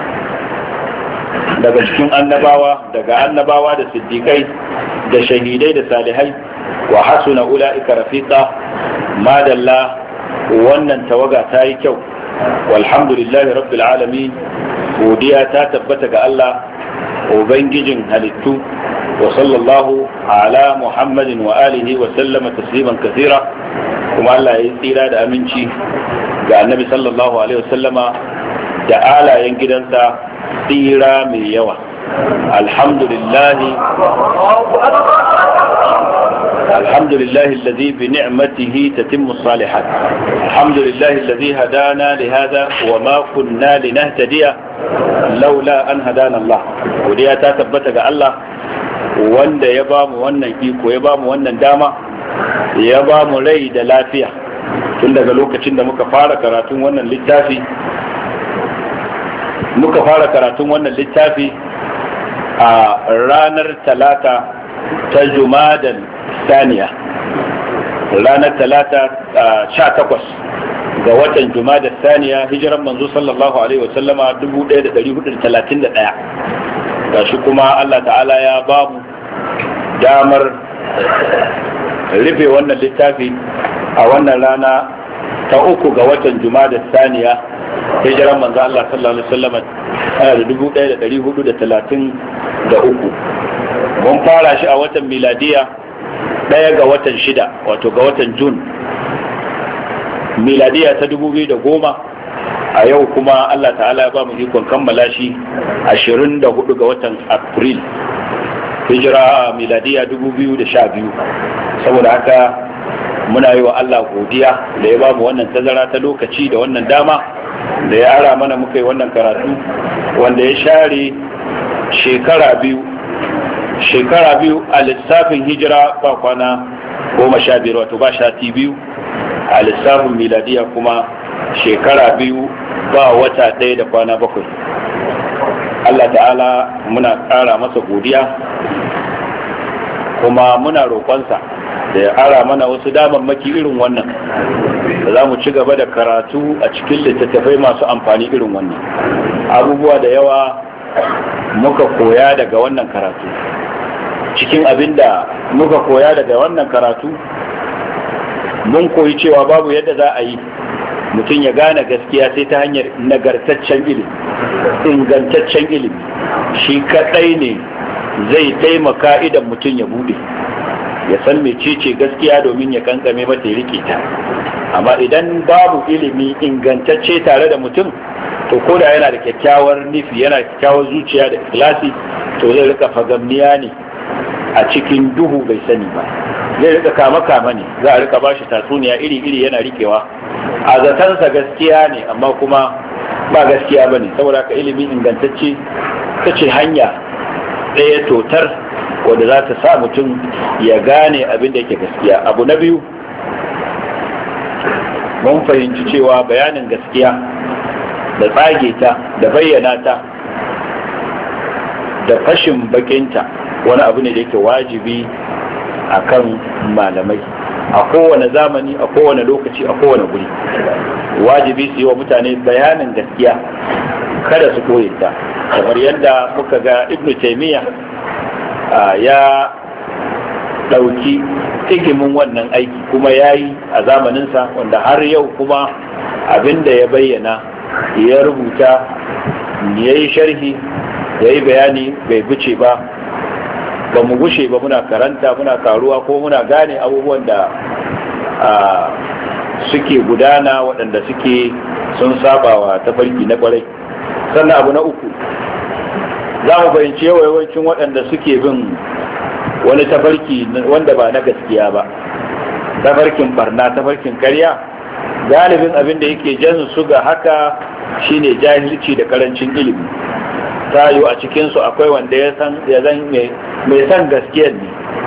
daga cikin annabawa daga annabawa da siddiqai da shahidai da salihai. wa hasuna ulaika rafiqa, madalla wannan tawaga ta yi kyau. walhamdulillahi rabbil alamin, godiya ta tabbata ga Allah ubangijin halittu. wa sallallahu ala muhammadin wa alihi wa sallama tasliman kathira, kuma Allah ya tsira da aminci ga annabi sallallahu alaihi wa sallama da alayen gidansa tsira mai yawa. alhamdulillahi الحمد لله الذي بنعمته تتم الصالحات. الحمد لله الذي هدانا لهذا وما كنا لنهتدي لولا أن هدانا الله. ودي تثبت الله wanda ya ba mu wannan iko, ya ba mu wannan dama, ya ba mu rai da lafiya tun daga lokacin da muka fara karatun wannan littafi muka fara karatun wannan littafi a ranar talata ta Jumadal Saniya, ranar talata sha takwas ga watan Jumadal Saniya, hijiran manzo sallallahu alaihi wasallama dubu ɗaya da ɗari hudu da talatin da ɗaya. gashi kuma Allah ta'ala ya ba mu damar rufe wannan littafi a wannan rana ta uku ga watan Jumadal Saniya, hijiran manzo Allah sallallahu alaihi wasallama da dubu ɗaya da ɗari hudu da talatin da uku. mun fara shi a watan miladiya ɗaya ga watan shida, wato ga watan Jun miladiya ta dubu biyu da goma. a yau kuma Allah ta'ala ya ba mu ikon kammala shi ashirin da hudu ga watan April, hijira miladiya dubu biyu da sha biyu. saboda haka muna yi wa Allah godiya da ya ba mu wannan tazara ta lokaci da wannan dama da ya ara mana muka yi wannan karatu wanda ya share shekara biyu shekara biyu a lissafin hijira ba kwana goma sha biyar, wato ba shati biyu. a lissafin miladiya kuma shekara biyu ba wata ɗaya da kwana bakwai. Allah ta'ala muna ƙara masa godiya, kuma muna roƙonsa da ya ara mana wasu damammaki irin wannan da za mu ci gaba da karatu a cikin littattafai masu amfani irin wannan. abubuwa da yawa muka koya daga wannan karatu. cikin abin da muka koya daga wannan karatu, mun koyi cewa babu yadda za a yi mutum ya gane gaskiya sai ta hanyar nagartaccen ilimi, ingantaccen ilimi. shi kadai ne zai taimaka idan mutum ya bude, ya san mecece gaskiya domin ya kankame mata ya rike ta. amma idan babu ilimi ingantacce tare da mutum, to ko da yana da kyakkyawar nufi, yana da kyakkyawar zuciya da ikhlasi, to zai rika fagamniya ne a cikin duhu bai sani ba, zai rika kama kama ne, za a rika bashi tatsuniya iri iri yana rikewa, a zatansa gaskiya ne amma kuma ba gaskiya bane. saboda ka ilimi ingantacce ta ce hanya ɗaya totar wanda za ta sa mutum ya gane abin da yake gaskiya. Abu na biyu, mun fahimci cewa bayanin gaskiya da tsage ta da bayyana ta da fashin bakinta wani abu ne da yake wajibi a kan malamai a kowane zamani, a kowane lokaci, a kowane guri. Wajibi su yi wa mutane bayanin gaskiya, kada su koye ta, kamar yadda muka ga Ibn Taymiyyah ya ɗauki hikimin wannan aiki kuma ya yi a zamaninsa, wanda har yau kuma abinda ya bayyana ya rubuta, ya yi sharhi, ya yi bayani bai guce ba ba mu gushe ba, muna karanta, muna karuwa ko muna gane abubuwan da suke gudana waɗanda suke sun saba wa tafarki na kwarai. Sannan abu na uku, za mu fahimci yawancin waɗanda suke bin wani tafarki wanda ba na gaskiya ba, tafarkin barna, tafarkin karya, galibin abin da yake jan su ga haka shine jahilci da karancin ilimi. Ta yiwu a cikinsu akwai wanda ya san ya zan mai san gaskiyar ne,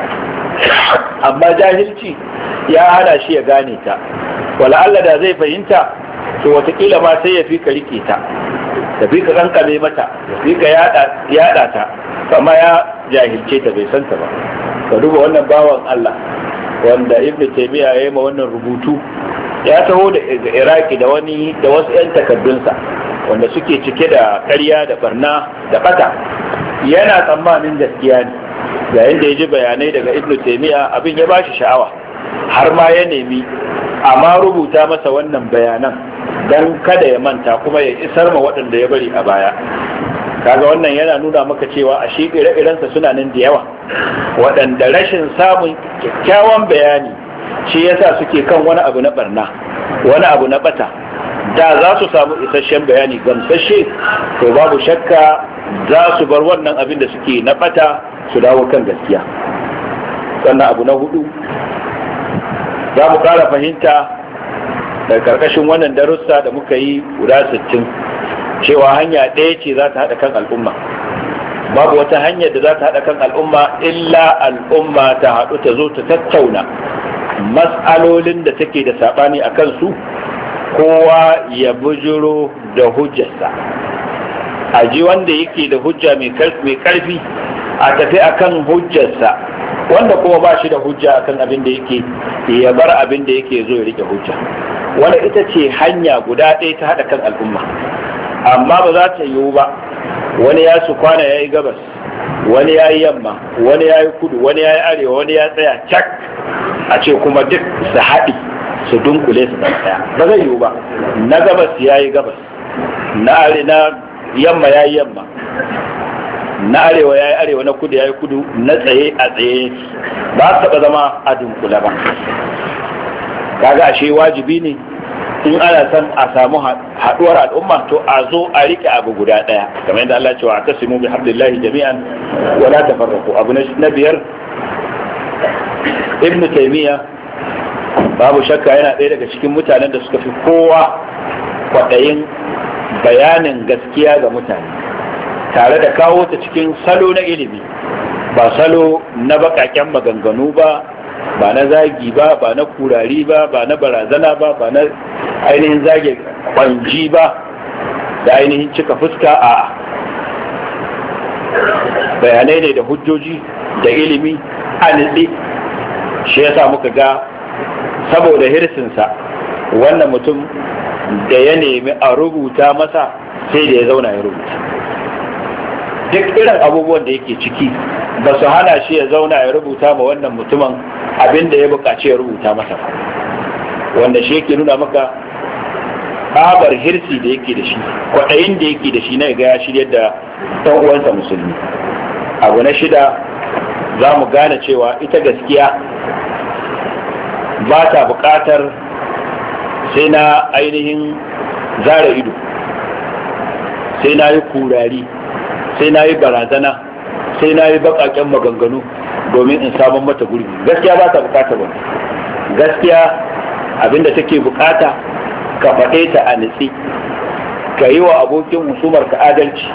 amma jahilci ya hana shi ya gane ta. Wala Allah da zai fahimta, to watakila ma sai ya fi ka rike ta, ya fi ka kankame mata, ya fi ka yada ta, amma ya jahilce ta, bai santa ba. Ka duba wannan bawan Allah wanda Ibn Taymiyyah ya yi ma wannan rubutu, ya taho da Iraki da wani da wasu 'yan takaddunsa wanda suke cike da ƙarya da barna da bata, yana tsammanin gaskiya ne. Yayin da ya ji bayanai daga Ibn Taymiyyah, abin ya bashi sha'awa, har ma ya nemi amma rubuta masa wannan bayanan dan kada ya manta kuma ya isar ma waɗanda ya bari a baya. Kaga wannan yana nuna maka cewa a shi ire-irensa suna nan da yawa, waɗanda rashin samun kyakkyawan bayani shi yasa suke kan wani abu na barna, wani abu na bata. Da za su samu isasshen bayani gamsashe, to babu shakka za su bar wannan abin da suke na bata su dawo kan gaskiya. Sannan abu na hudu, za mu kara fahimta daga karkashin wannan darussa da muka yi guda sittin, cewa hanya ɗaya ce za ta haɗa kan al'umma. Babu wata hanyar da za ta haɗa kan al'umma illa al'umma ta haɗu ta zo ta tattauna mas'alolin da take da saɓani a kansu, kowa ya bujiro da hujjarsa. A ji wanda yake da hujja mai ƙarfi a tafi akan hujjarsa, wanda kuma ba shi da hujja akan abin da yake ya bar abin da yake zo ya rike hujja. Wanda ita ce hanya guda ɗaya ta haɗa kan al'umma. Amma ba za ta yiwu ba wani ya su kwana ya yi gabas, wani ya yi yamma, wani ya yi kudu, wani ya yi arewa, wani ya tsaya cak, a ce kuma duk su haɗi su dunkule su zama ɗaya. Ba zai yiwu ba. Na gabas ya yi gabas, na yamma ya yi yamma, na arewa ya yi arewa, na kudu ya yi kudu, na tsaye a tsaye, ba su taɓa zama a dunkule ba. Kaga ashe wajibi ne in ana son a samu haduwar al'umma, to a zo a rike abu guda daya, kamar yadda Allah ya ce wa tasimu bi hablillahi jami'an wa la tafarraqu. Abu na biyar, Ibn Taymiyyah babu shakka yana ɗaya daga cikin mutanen da suka fi kowa kwaɗayin bayanin gaskiya ga mutane, tare da kawo ta cikin salo na ilimi, ba salo na baƙaƙen maganganu ba, ba na zagi ba, ba na kurari ba, ba na barazana ba, ba na ainihin zage kwanji ba da ainihin cika fuska. A bayanai ne da hujjoji da ilimi a nitsi. Shi yasa muka ga saboda hirsinsa wannan mutum da ya nemi a rubuta masa, sai da ya zauna ya rubuta. Duk irin abubuwan da yake ciki ba su hana shi ya zauna ya rubuta ma wannan mutumin abin da ya buƙaci ya rubuta masa, wanda shi yake nuna maka babar hirsi da yake da shi, kwaɗayin da yake da shi na ga ya shirya da ɗan uwansa musulmi. Abu na shida, za mu gane cewa ita gaskiya ba ta buƙatar sai na ainihin zara ido, sai na yi kurari, sai na yi barazana, sai na yi baƙaƙen maganganu domin in samun mata gurbi. Gaskiya ba ta bukata ba. Gaskiya abinda take bukata ka faɗe ta a nitsi, ka yi wa abokin husumar ka adalci.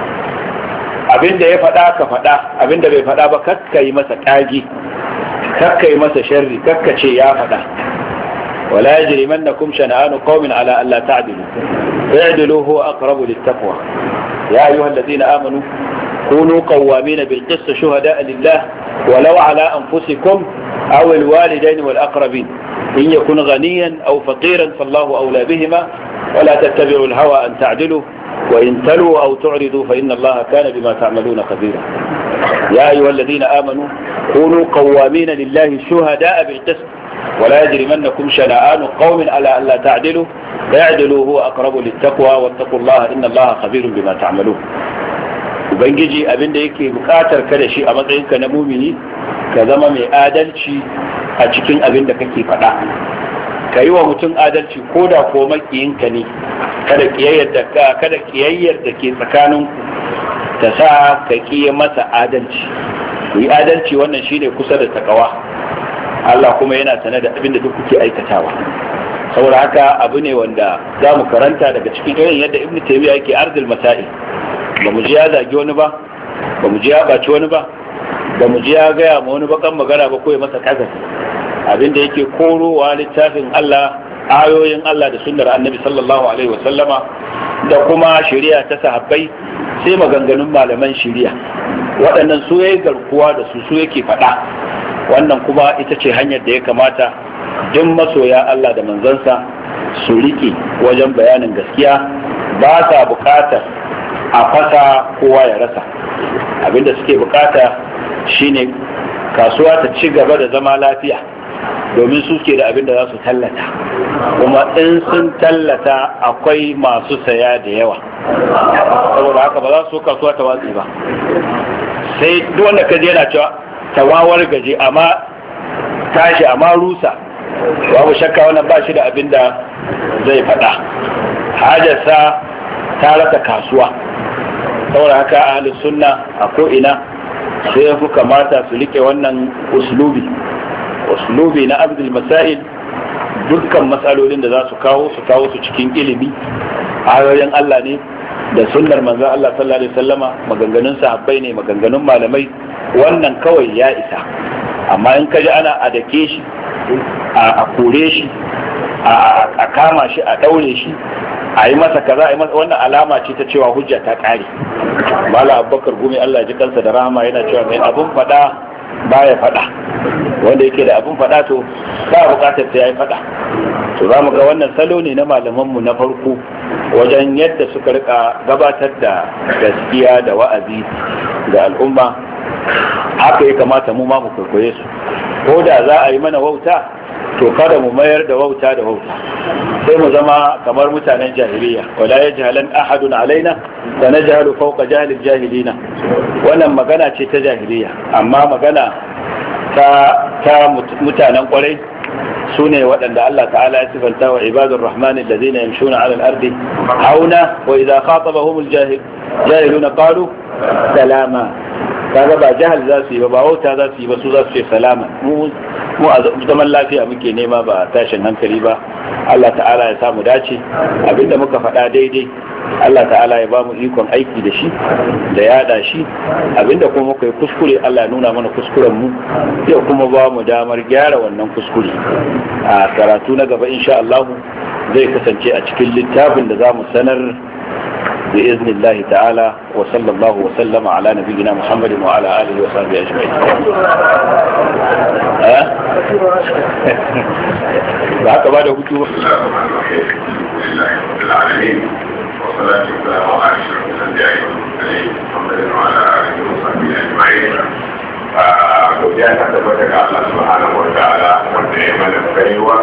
Abinda ya faɗa ka faɗa, abinda bai faɗa ba kakka yi masa ƙagi, kakka yi masa sharri, kakka ce ya faɗa. wala yajrimannakum shana'anu qaumin ala alla ta'dilu i'dilu huwa aqrabu lit-taqwa ya ayyuhalladhina amanu كونوا قوامين بالقسط شهداء لله ولو على أنفسكم أو الوالدين والأقربين إن يكن غنيا أو فقيرا فالله أولى بهما ولا تتبعوا الهوى أن تعدلوا وإن تلوا أو تعرضوا فإن الله كان بما تعملون خبيرا يا أيها الذين آمنوا كونوا قوامين لله شهداء بالقسط ولا يجرمنكم شنآن قوم على ألا تعدلوا اعدلوا هو أقرب للتقوى واتقوا الله إن الله خبير بما تعملون. Ubangiji abinda yake bukatar ka da shi a matsayinka na mumini ka zama mai adalci a cikin abinda kake faɗa, ka yi wa mutum adalci ko da ko makiyinka ne, kada kiyayyar da kada kiyayyar da ke tsakanin ta sa ka kiyaye masa adalci. Ku yi adalci, wannan shine kusa da takawa. Allah kuma yana sanar da abinda duk kuke aikatawa. Saboda haka abu ne wanda za mu karanta daga cikin irin yadda Ibn Taymiyyah yake ardil masail. Ba mu ji ya zagi wani ba, ba mu ji ya baci wani ba, ba mu ji ya gaya ma wani bakan magana ba ko ya masa kazafi. Abinda yake korowa littafin Allah, ayoyin Allah da sunnar Annabi sallallahu alaihi wa sallama da kuma shari'a ta sahabbai, sai maganganun malaman shari'a. Waɗannan su yayi garkuwa da su su yake faɗa. Wannan kuma ita ce hanyar da ya kamata duk masoya Allah da manzansa su rike wajen bayanin gaskiya. Ba sa bukatar a fasa kowa ya rasa. Abinda suke bukata shine kasuwa ta ci gaba da zama lafiya, domin suke da abinda za su tallata, kuma in sun tallata akwai masu saya da yawa. Saboda haka ba za su kasuwa ta watsi ba. Sai duk wanda ka je yana cewa tawawar gaje amma tashi amma rusa, babu shakka wannan ba shi da abinda zai faɗa. Hajarsa ta rasa kasuwa. Saboda haka ahlus sunna a ko'ina sai ku kamata su rike wannan uslubi uslubi na abdul masail. Dukkan matsalolin da za su kawo su kawo su cikin ilimi, ayoyin Allah ne da sunnar manzon Allah sallallahu alaihi wasallama, maganganun sahabbai ne, maganganun malamai. Wannan kawai ya isa. Amma in kaji ana a dake shi, a kore shi, a kama shi, a daure shi, a yi masa kaza, a yi masa, wannan alama ce ta cewa hujja ta kare. Mala Abubakar Gumi Allah ya ji kansa da rahama yana cewa mai abun fada baya fada, wanda yake da abun fada to ba bukatar sai ya yi fada. To za mu ga wannan salo ne na malamanmu na farko wajen yadda suka rika gabatar da gaskiya da wa'azi ga al'umma. Haka ya kamata mu ma mu kwaikwaye su. Ko da za a yi mana wauta, to kada mu mayar da wauta da wauta, sai mu zama kamar mutanen jahiliya. Wala yajhalan ahadun alaina sanajhalu fawqa jahlil jahilina. Wannan magana ce ta jahiliya, amma magana ta ta mutanen kwarai sune waɗanda Allah ta'ala ya sifanta wa ibadur rahmani alladhina yamshuna 'ala al-ardi hauna wa idha khatabahum al-jahiluna qalu salama. kaga ba jahal za su yi ba, ba wauta za su yi ba, su za su ce salama. mu mu a zaman lafiya muke nema, ba tashin hankali ba. Allah ta'ala ya samu dace. Abinda muka faɗa daidai Allah ta'ala ya ba mu ikon aiki da shi da yada shi. Abinda kuma muka yi kuskure Allah ya nuna mana kuskuren mu, ya kuma ba mu damar gyara wannan kuskure. A karatu na gaba insha Allah zai kasance a cikin littafin da za mu sanar بإذن الله تعالى. وصلى الله وسلم على نبينا محمد وعلى آله وصحبه أجمعين. ها؟ بعد بعد هجوم. العالمين والصلاة والسلام على أشرف الأنبياء والمرسلين محمد وعلى آله وصحبه أجمعين. godiya ta tabbata ga Allah subhanahu wa ta'ala wanda ya mana baiwar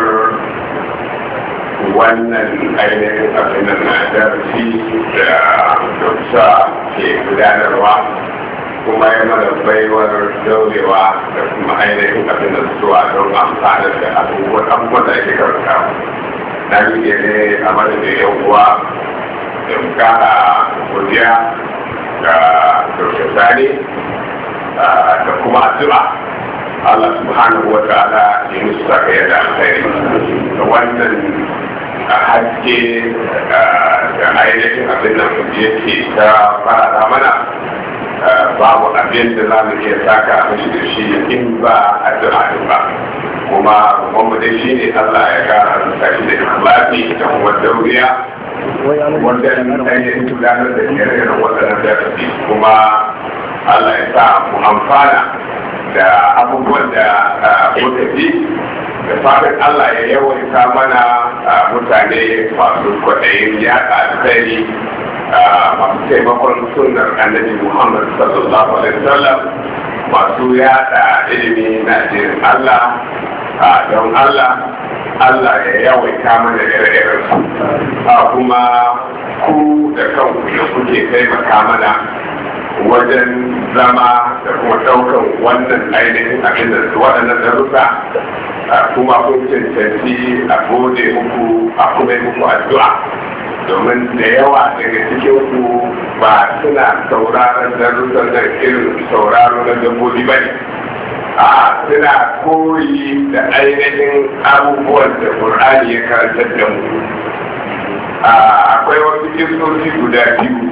wannan ainihin abin da na darasi da dokta ke gudanarwa, kuma ya mana baiwar daurewa da kuma ainihin abin da zuwa don amfani da abubuwan da ake karanta. na rike ne a madadin yan uwa da kara godiya ga Dr. Sani da kuma addu'a Allah subhanahu wa ta'ala ya musu saka yadda alkhairi da wannan haske da ainihin abin da yake ta fara mana babu abin da za mu iya saka mashi da shi in ba addu'a ba kuma mu dai shi ne Allah ya kara da shi da ikhlasi da kuma dauriya wanda ainihin gudanar da irin waɗannan darasi kuma Allah ya sa mu amfana da abubuwan da muka ji da fatan Allah ya yawaita mana mutane masu kwaɗayin yaɗa alkhairi masu taimakon sunnar annabi Muhammad sallallahu alaihi wasallam masu yaɗa ilimi na addinin Allah don Allah Allah ya yawaita mana ire-iren su kuma ku da kanku da kuke taimaka mana wajen zama da kuma daukan wannan ainihin abin da waɗannan darussa kuma kun cancanci a gode muku a kuma muku addu'a domin da yawa daga cikin ku ba suna sauraron darussan nan irin sauraro na dabbobi ba ne a suna koyi da ainihin abubuwan da Qur'ani ya karantar da mu akwai wasu kisoshi guda biyu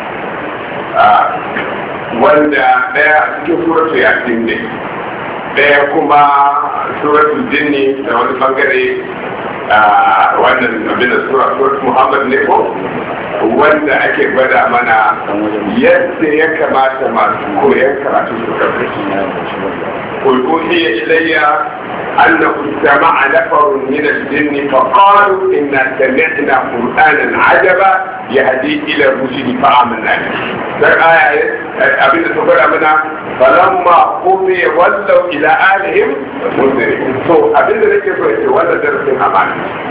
wanda daya a cikin suratul yasin ne daya kuma suratul jinni da wani bangare wannan abin da suratul Muhammad ne ko wanda ake gwada mana yadda ya kamata masu koyon karatu su karfashi قل أوحي إلي أنه استمع نفر من الجن فقالوا إنا سمعنا قرآنا عجبا يهدي إلى الرشد فآمنا به. آية أبين تقول أمنا فلما قضي ولوا إلى آلهم منذرين. سو أبين ذلك يقول ولا درس أمان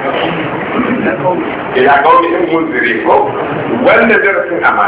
إلى قومهم منذرين ولا درس أمان.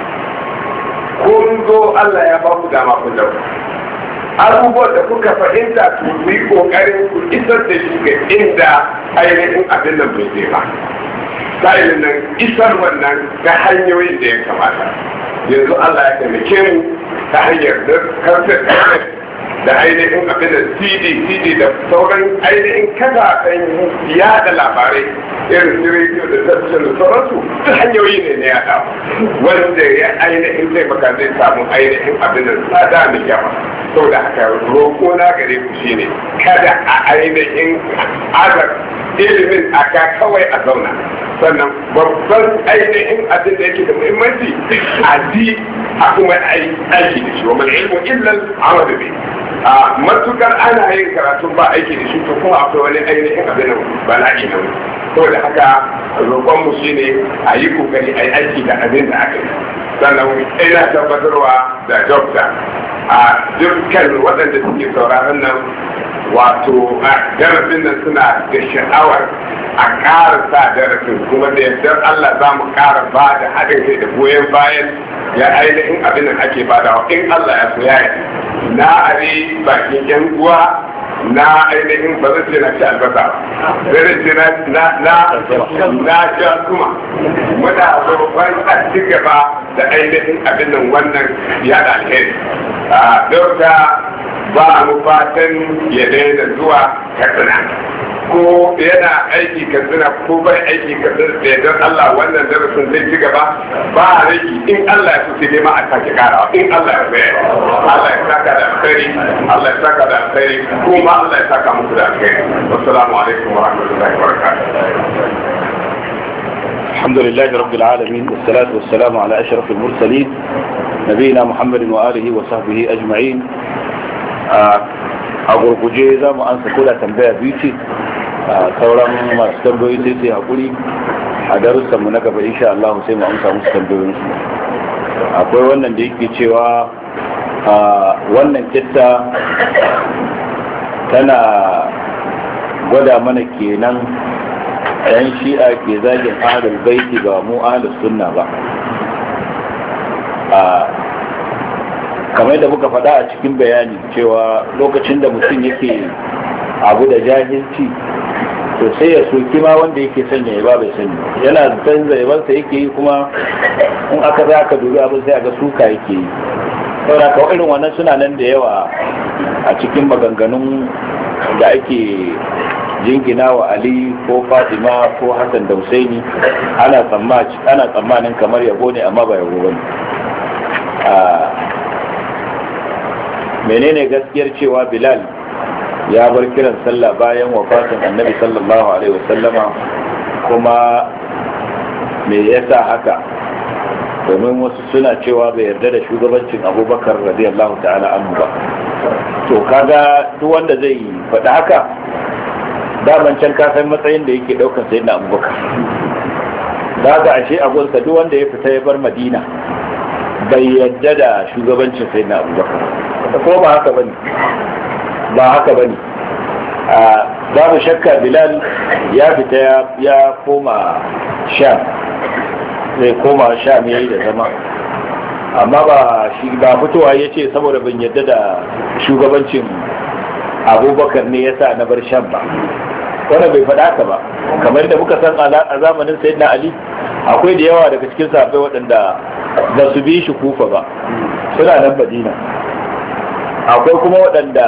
kun zo Allah ya ba ku dama ku dauka abubuwan da kuka fahimta ku yi kokarin ku isar da shi ga inda ainihin abin nan bai je ba sa'ilin nan isar wannan ta hanyoyin da ya kamata yanzu Allah ya taimake mu ta hanyar da karfin da ainihin abin da cd cd da sauran ainihin kafafen yada labarai irin su rediyo da talabijin da sauransu duk hanyoyi ne na yada wanda ya ainihin taimaka zai samu ainihin abin da tsada mai yawa sau da haka roƙo na gare ku shine kada a ainihin azar ilimin aka kawai a zauna sannan babban ainihin abin da yake da muhimmanci a ji a kuma aiki da shi wa mal ilmu illa al-amal bi a matukar ana yin karatu ba aiki da shi to kuma akwai wani ainihin abin da bala'i na wani saboda haka roƙon mu shine a yi kokari a yi aiki da abin da aka yi sannan ina tabbatarwa da dokta a dukkan waɗanda suke sauraron nan wato a darasin nan suna da sha'awar a ƙara sa darasin kuma da yardar Allah za mu ƙara ba da haɗin kai da goyon bayan ya ainihin abin da ake badawa in Allah ya so ya yi na are bakin yan uwa na ainihin ba zai ce na ci albasa ba zai ce na na na na ja kuma muna roƙon a ci gaba da ainihin abin nan wannan ya da alheri a dauka ba mu fatan ya daina zuwa katsina ko yana aiki katsina ko bai aiki katsina da yardar Allah wannan darasin zai ci gaba ba a rage in Allah ya so sai ma a sake karawa in Allah ya bayar Allah ya saka da alkhairi Allah ya saka da alkhairi kuma Allah ya saka muku da alkhairi wassalamu alaikum wa rahmatullahi wa barakatuh الحمد لله رب العالمين والصلاة والسلام على أشرف المرسلين نبينا محمد وآله وصحبه أجمعين a gurguje za mu ansa kula tambaya biyu ce sauran masu tambayoyi sai sai haƙuri a darussanmu na gaba insha Allah sai mu amsa musu tambayoyinsu akwai wannan da yake cewa wannan kitta tana gwada mana kenan yan shi'a ke zagin ahlul baiti ba mu ahlus sunna ba kamar da muka faɗa a cikin bayani cewa lokacin da mutum yake abu da jahilci to sai ya soki ma wanda yake sanya ya ba bai sani yana canza yabansa yake yi, kuma in aka za ka dubi abin sai a ga suka yake yi. saboda kawai irin wannan suna nan da yawa a cikin maganganun da ake jingina wa Ali ko Fatima ko Hassan da Husaini, ana tsammanin kamar yabo ne amma ba yabo bane. menene gaskiyar cewa Bilal ya bar kiran sallah bayan wafatin Annabi sallallahu alaihi wasallama, kuma me yasa haka? domin wasu suna cewa bai yarda da shugabancin Abubakar radiyallahu ta'ala anhu ba. to kaga duk wanda zai faɗi haka, daman can ka san matsayin da yake ɗaukar sayyidina Abubakar. da ga ashe a gunsa duk wanda ya fita ya bar Madina bai yarda da shugabancin sayyidina Abubakar. ko ba haka bane ba haka bane babu shakka Bilal ya fita ya koma Sham, zai koma Sham yayi da zama, amma ba shi ba fitowa yace saboda ban yarda da shugabancin Abubakar ne yasa na bar Sham ba. wannan bai faɗa ka ba, kamar da muka san a zamanin Sayyidina Ali akwai da yawa daga cikin sahabbai waɗanda ba su bi shi Kufa ba, suna nan Madina. akwai kuma waɗanda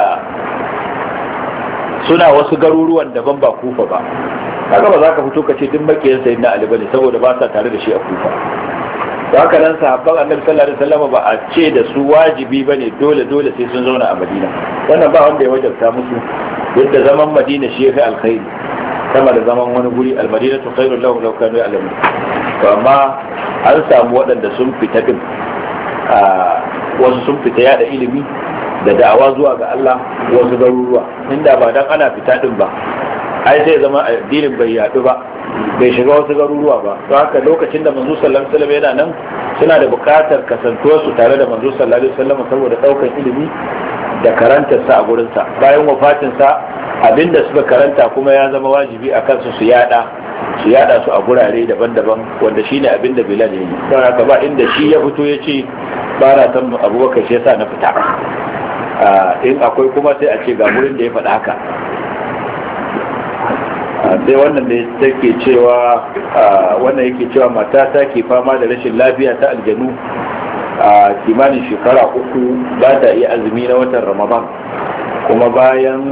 suna wasu garuruwan daban ba Kufa ba. kaga ba za ka fito ka ce duk makiyan Sayyidina Ali bane saboda ba sa tare da shi a Kufa. haka nan sahabban Annabi sallallahu alaihi wasallam ba a ce da su wajibi bane dole dole sai sun zauna a Madina. wannan ba wanda ya wajabta musu, yadda zaman Madina shi yafi alkhairi sama da zaman wani guri. Al-Madinatu khairul lahum law kanu ya'lamun. to amma an samu waɗanda sun fita din, wasu sun fita yada ilimi da da'awa zuwa ga Allah wasu garuruwa, inda ba dan ana fita din ba ai sai zama addinin bai yadu ba, bai shiga wasu garuruwa ba. to haka lokacin da manzo sallallahu alaihi wasallam yana nan, suna da buƙatar kasantuwar su tare da manzo sallallahu alaihi wasallam saboda daukar ilimi da karantar sa a gurin sa. bayan wafatin sa abinda suka karanta kuma ya zama wajibi a kansu su yada su yada su a gurare daban-daban, wanda shine abinda Bilal ya yi. don haka ba inda shi ya fito ya ce ba na san Abubakar shi yasa na fita. in akwai kuma sai a ce ga gurin da ya faɗa haka. sai wannan da take cewa wannan yake cewa mata ta ke fama da rashin lafiya ta aljanu a kimanin shekara uku, ba ta iya azumi na watan Ramadan, kuma bayan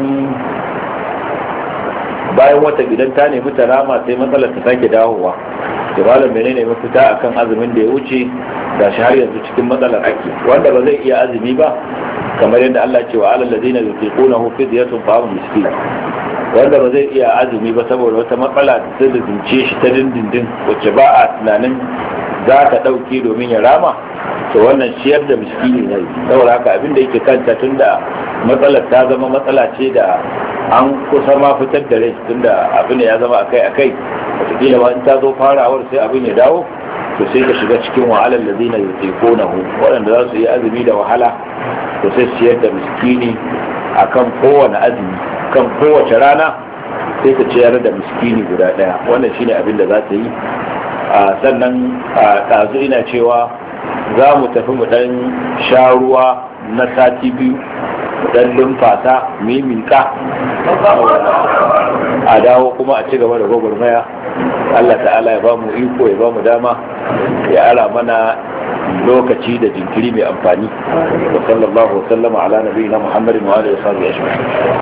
bayan wata gidan ta nemi ta rama sai matsalar ta sake dawowa. da malam menene mafita akan azumin da ya wuce da shi har yanzu cikin matsalar ake? wanda ba zai iya azumi ba, kamar yadda Allah ce wa alal ladina yutiqunahu fidyatun ta'am miskin, wanda ba zai iya azumi ba saboda wata matsala da ta zince shi ta dindindin wacce ba a tunanin za ta ɗauke domin ya rama, to wannan ciyar da miskini ne. saboda haka abin da yake kanta, tunda matsalar ta zama matsala ce da an kusa ma fitar da rai, tunda abin da ya zama akai akai, wataƙila ba in ta zo farawar sai abin ya dawo, to sai ka shiga cikin wa'alar da zina yutiqunahu, waɗanda za su yi azumi da wahala, to sai ciyar da miskini akan kowane azumi, kan kowace rana sai ka ciyar da miskini guda daya. wannan shine abin da za ta yi. sannan ɗazu ina cewa za mu tafi mu ɗan sha ruwa na sati biyu, mu ɗan lumfasa mimika a dawo kuma a ci gaba da gwagwarmaya. Allah ta'ala ya ba mu iko, ya ba mu dama, ya ara mana lokaci da jinkiri mai amfani. wa sallallahu wa sallama ala nabiyina Muhammadin wa alihi wa sahbihi ajma'in.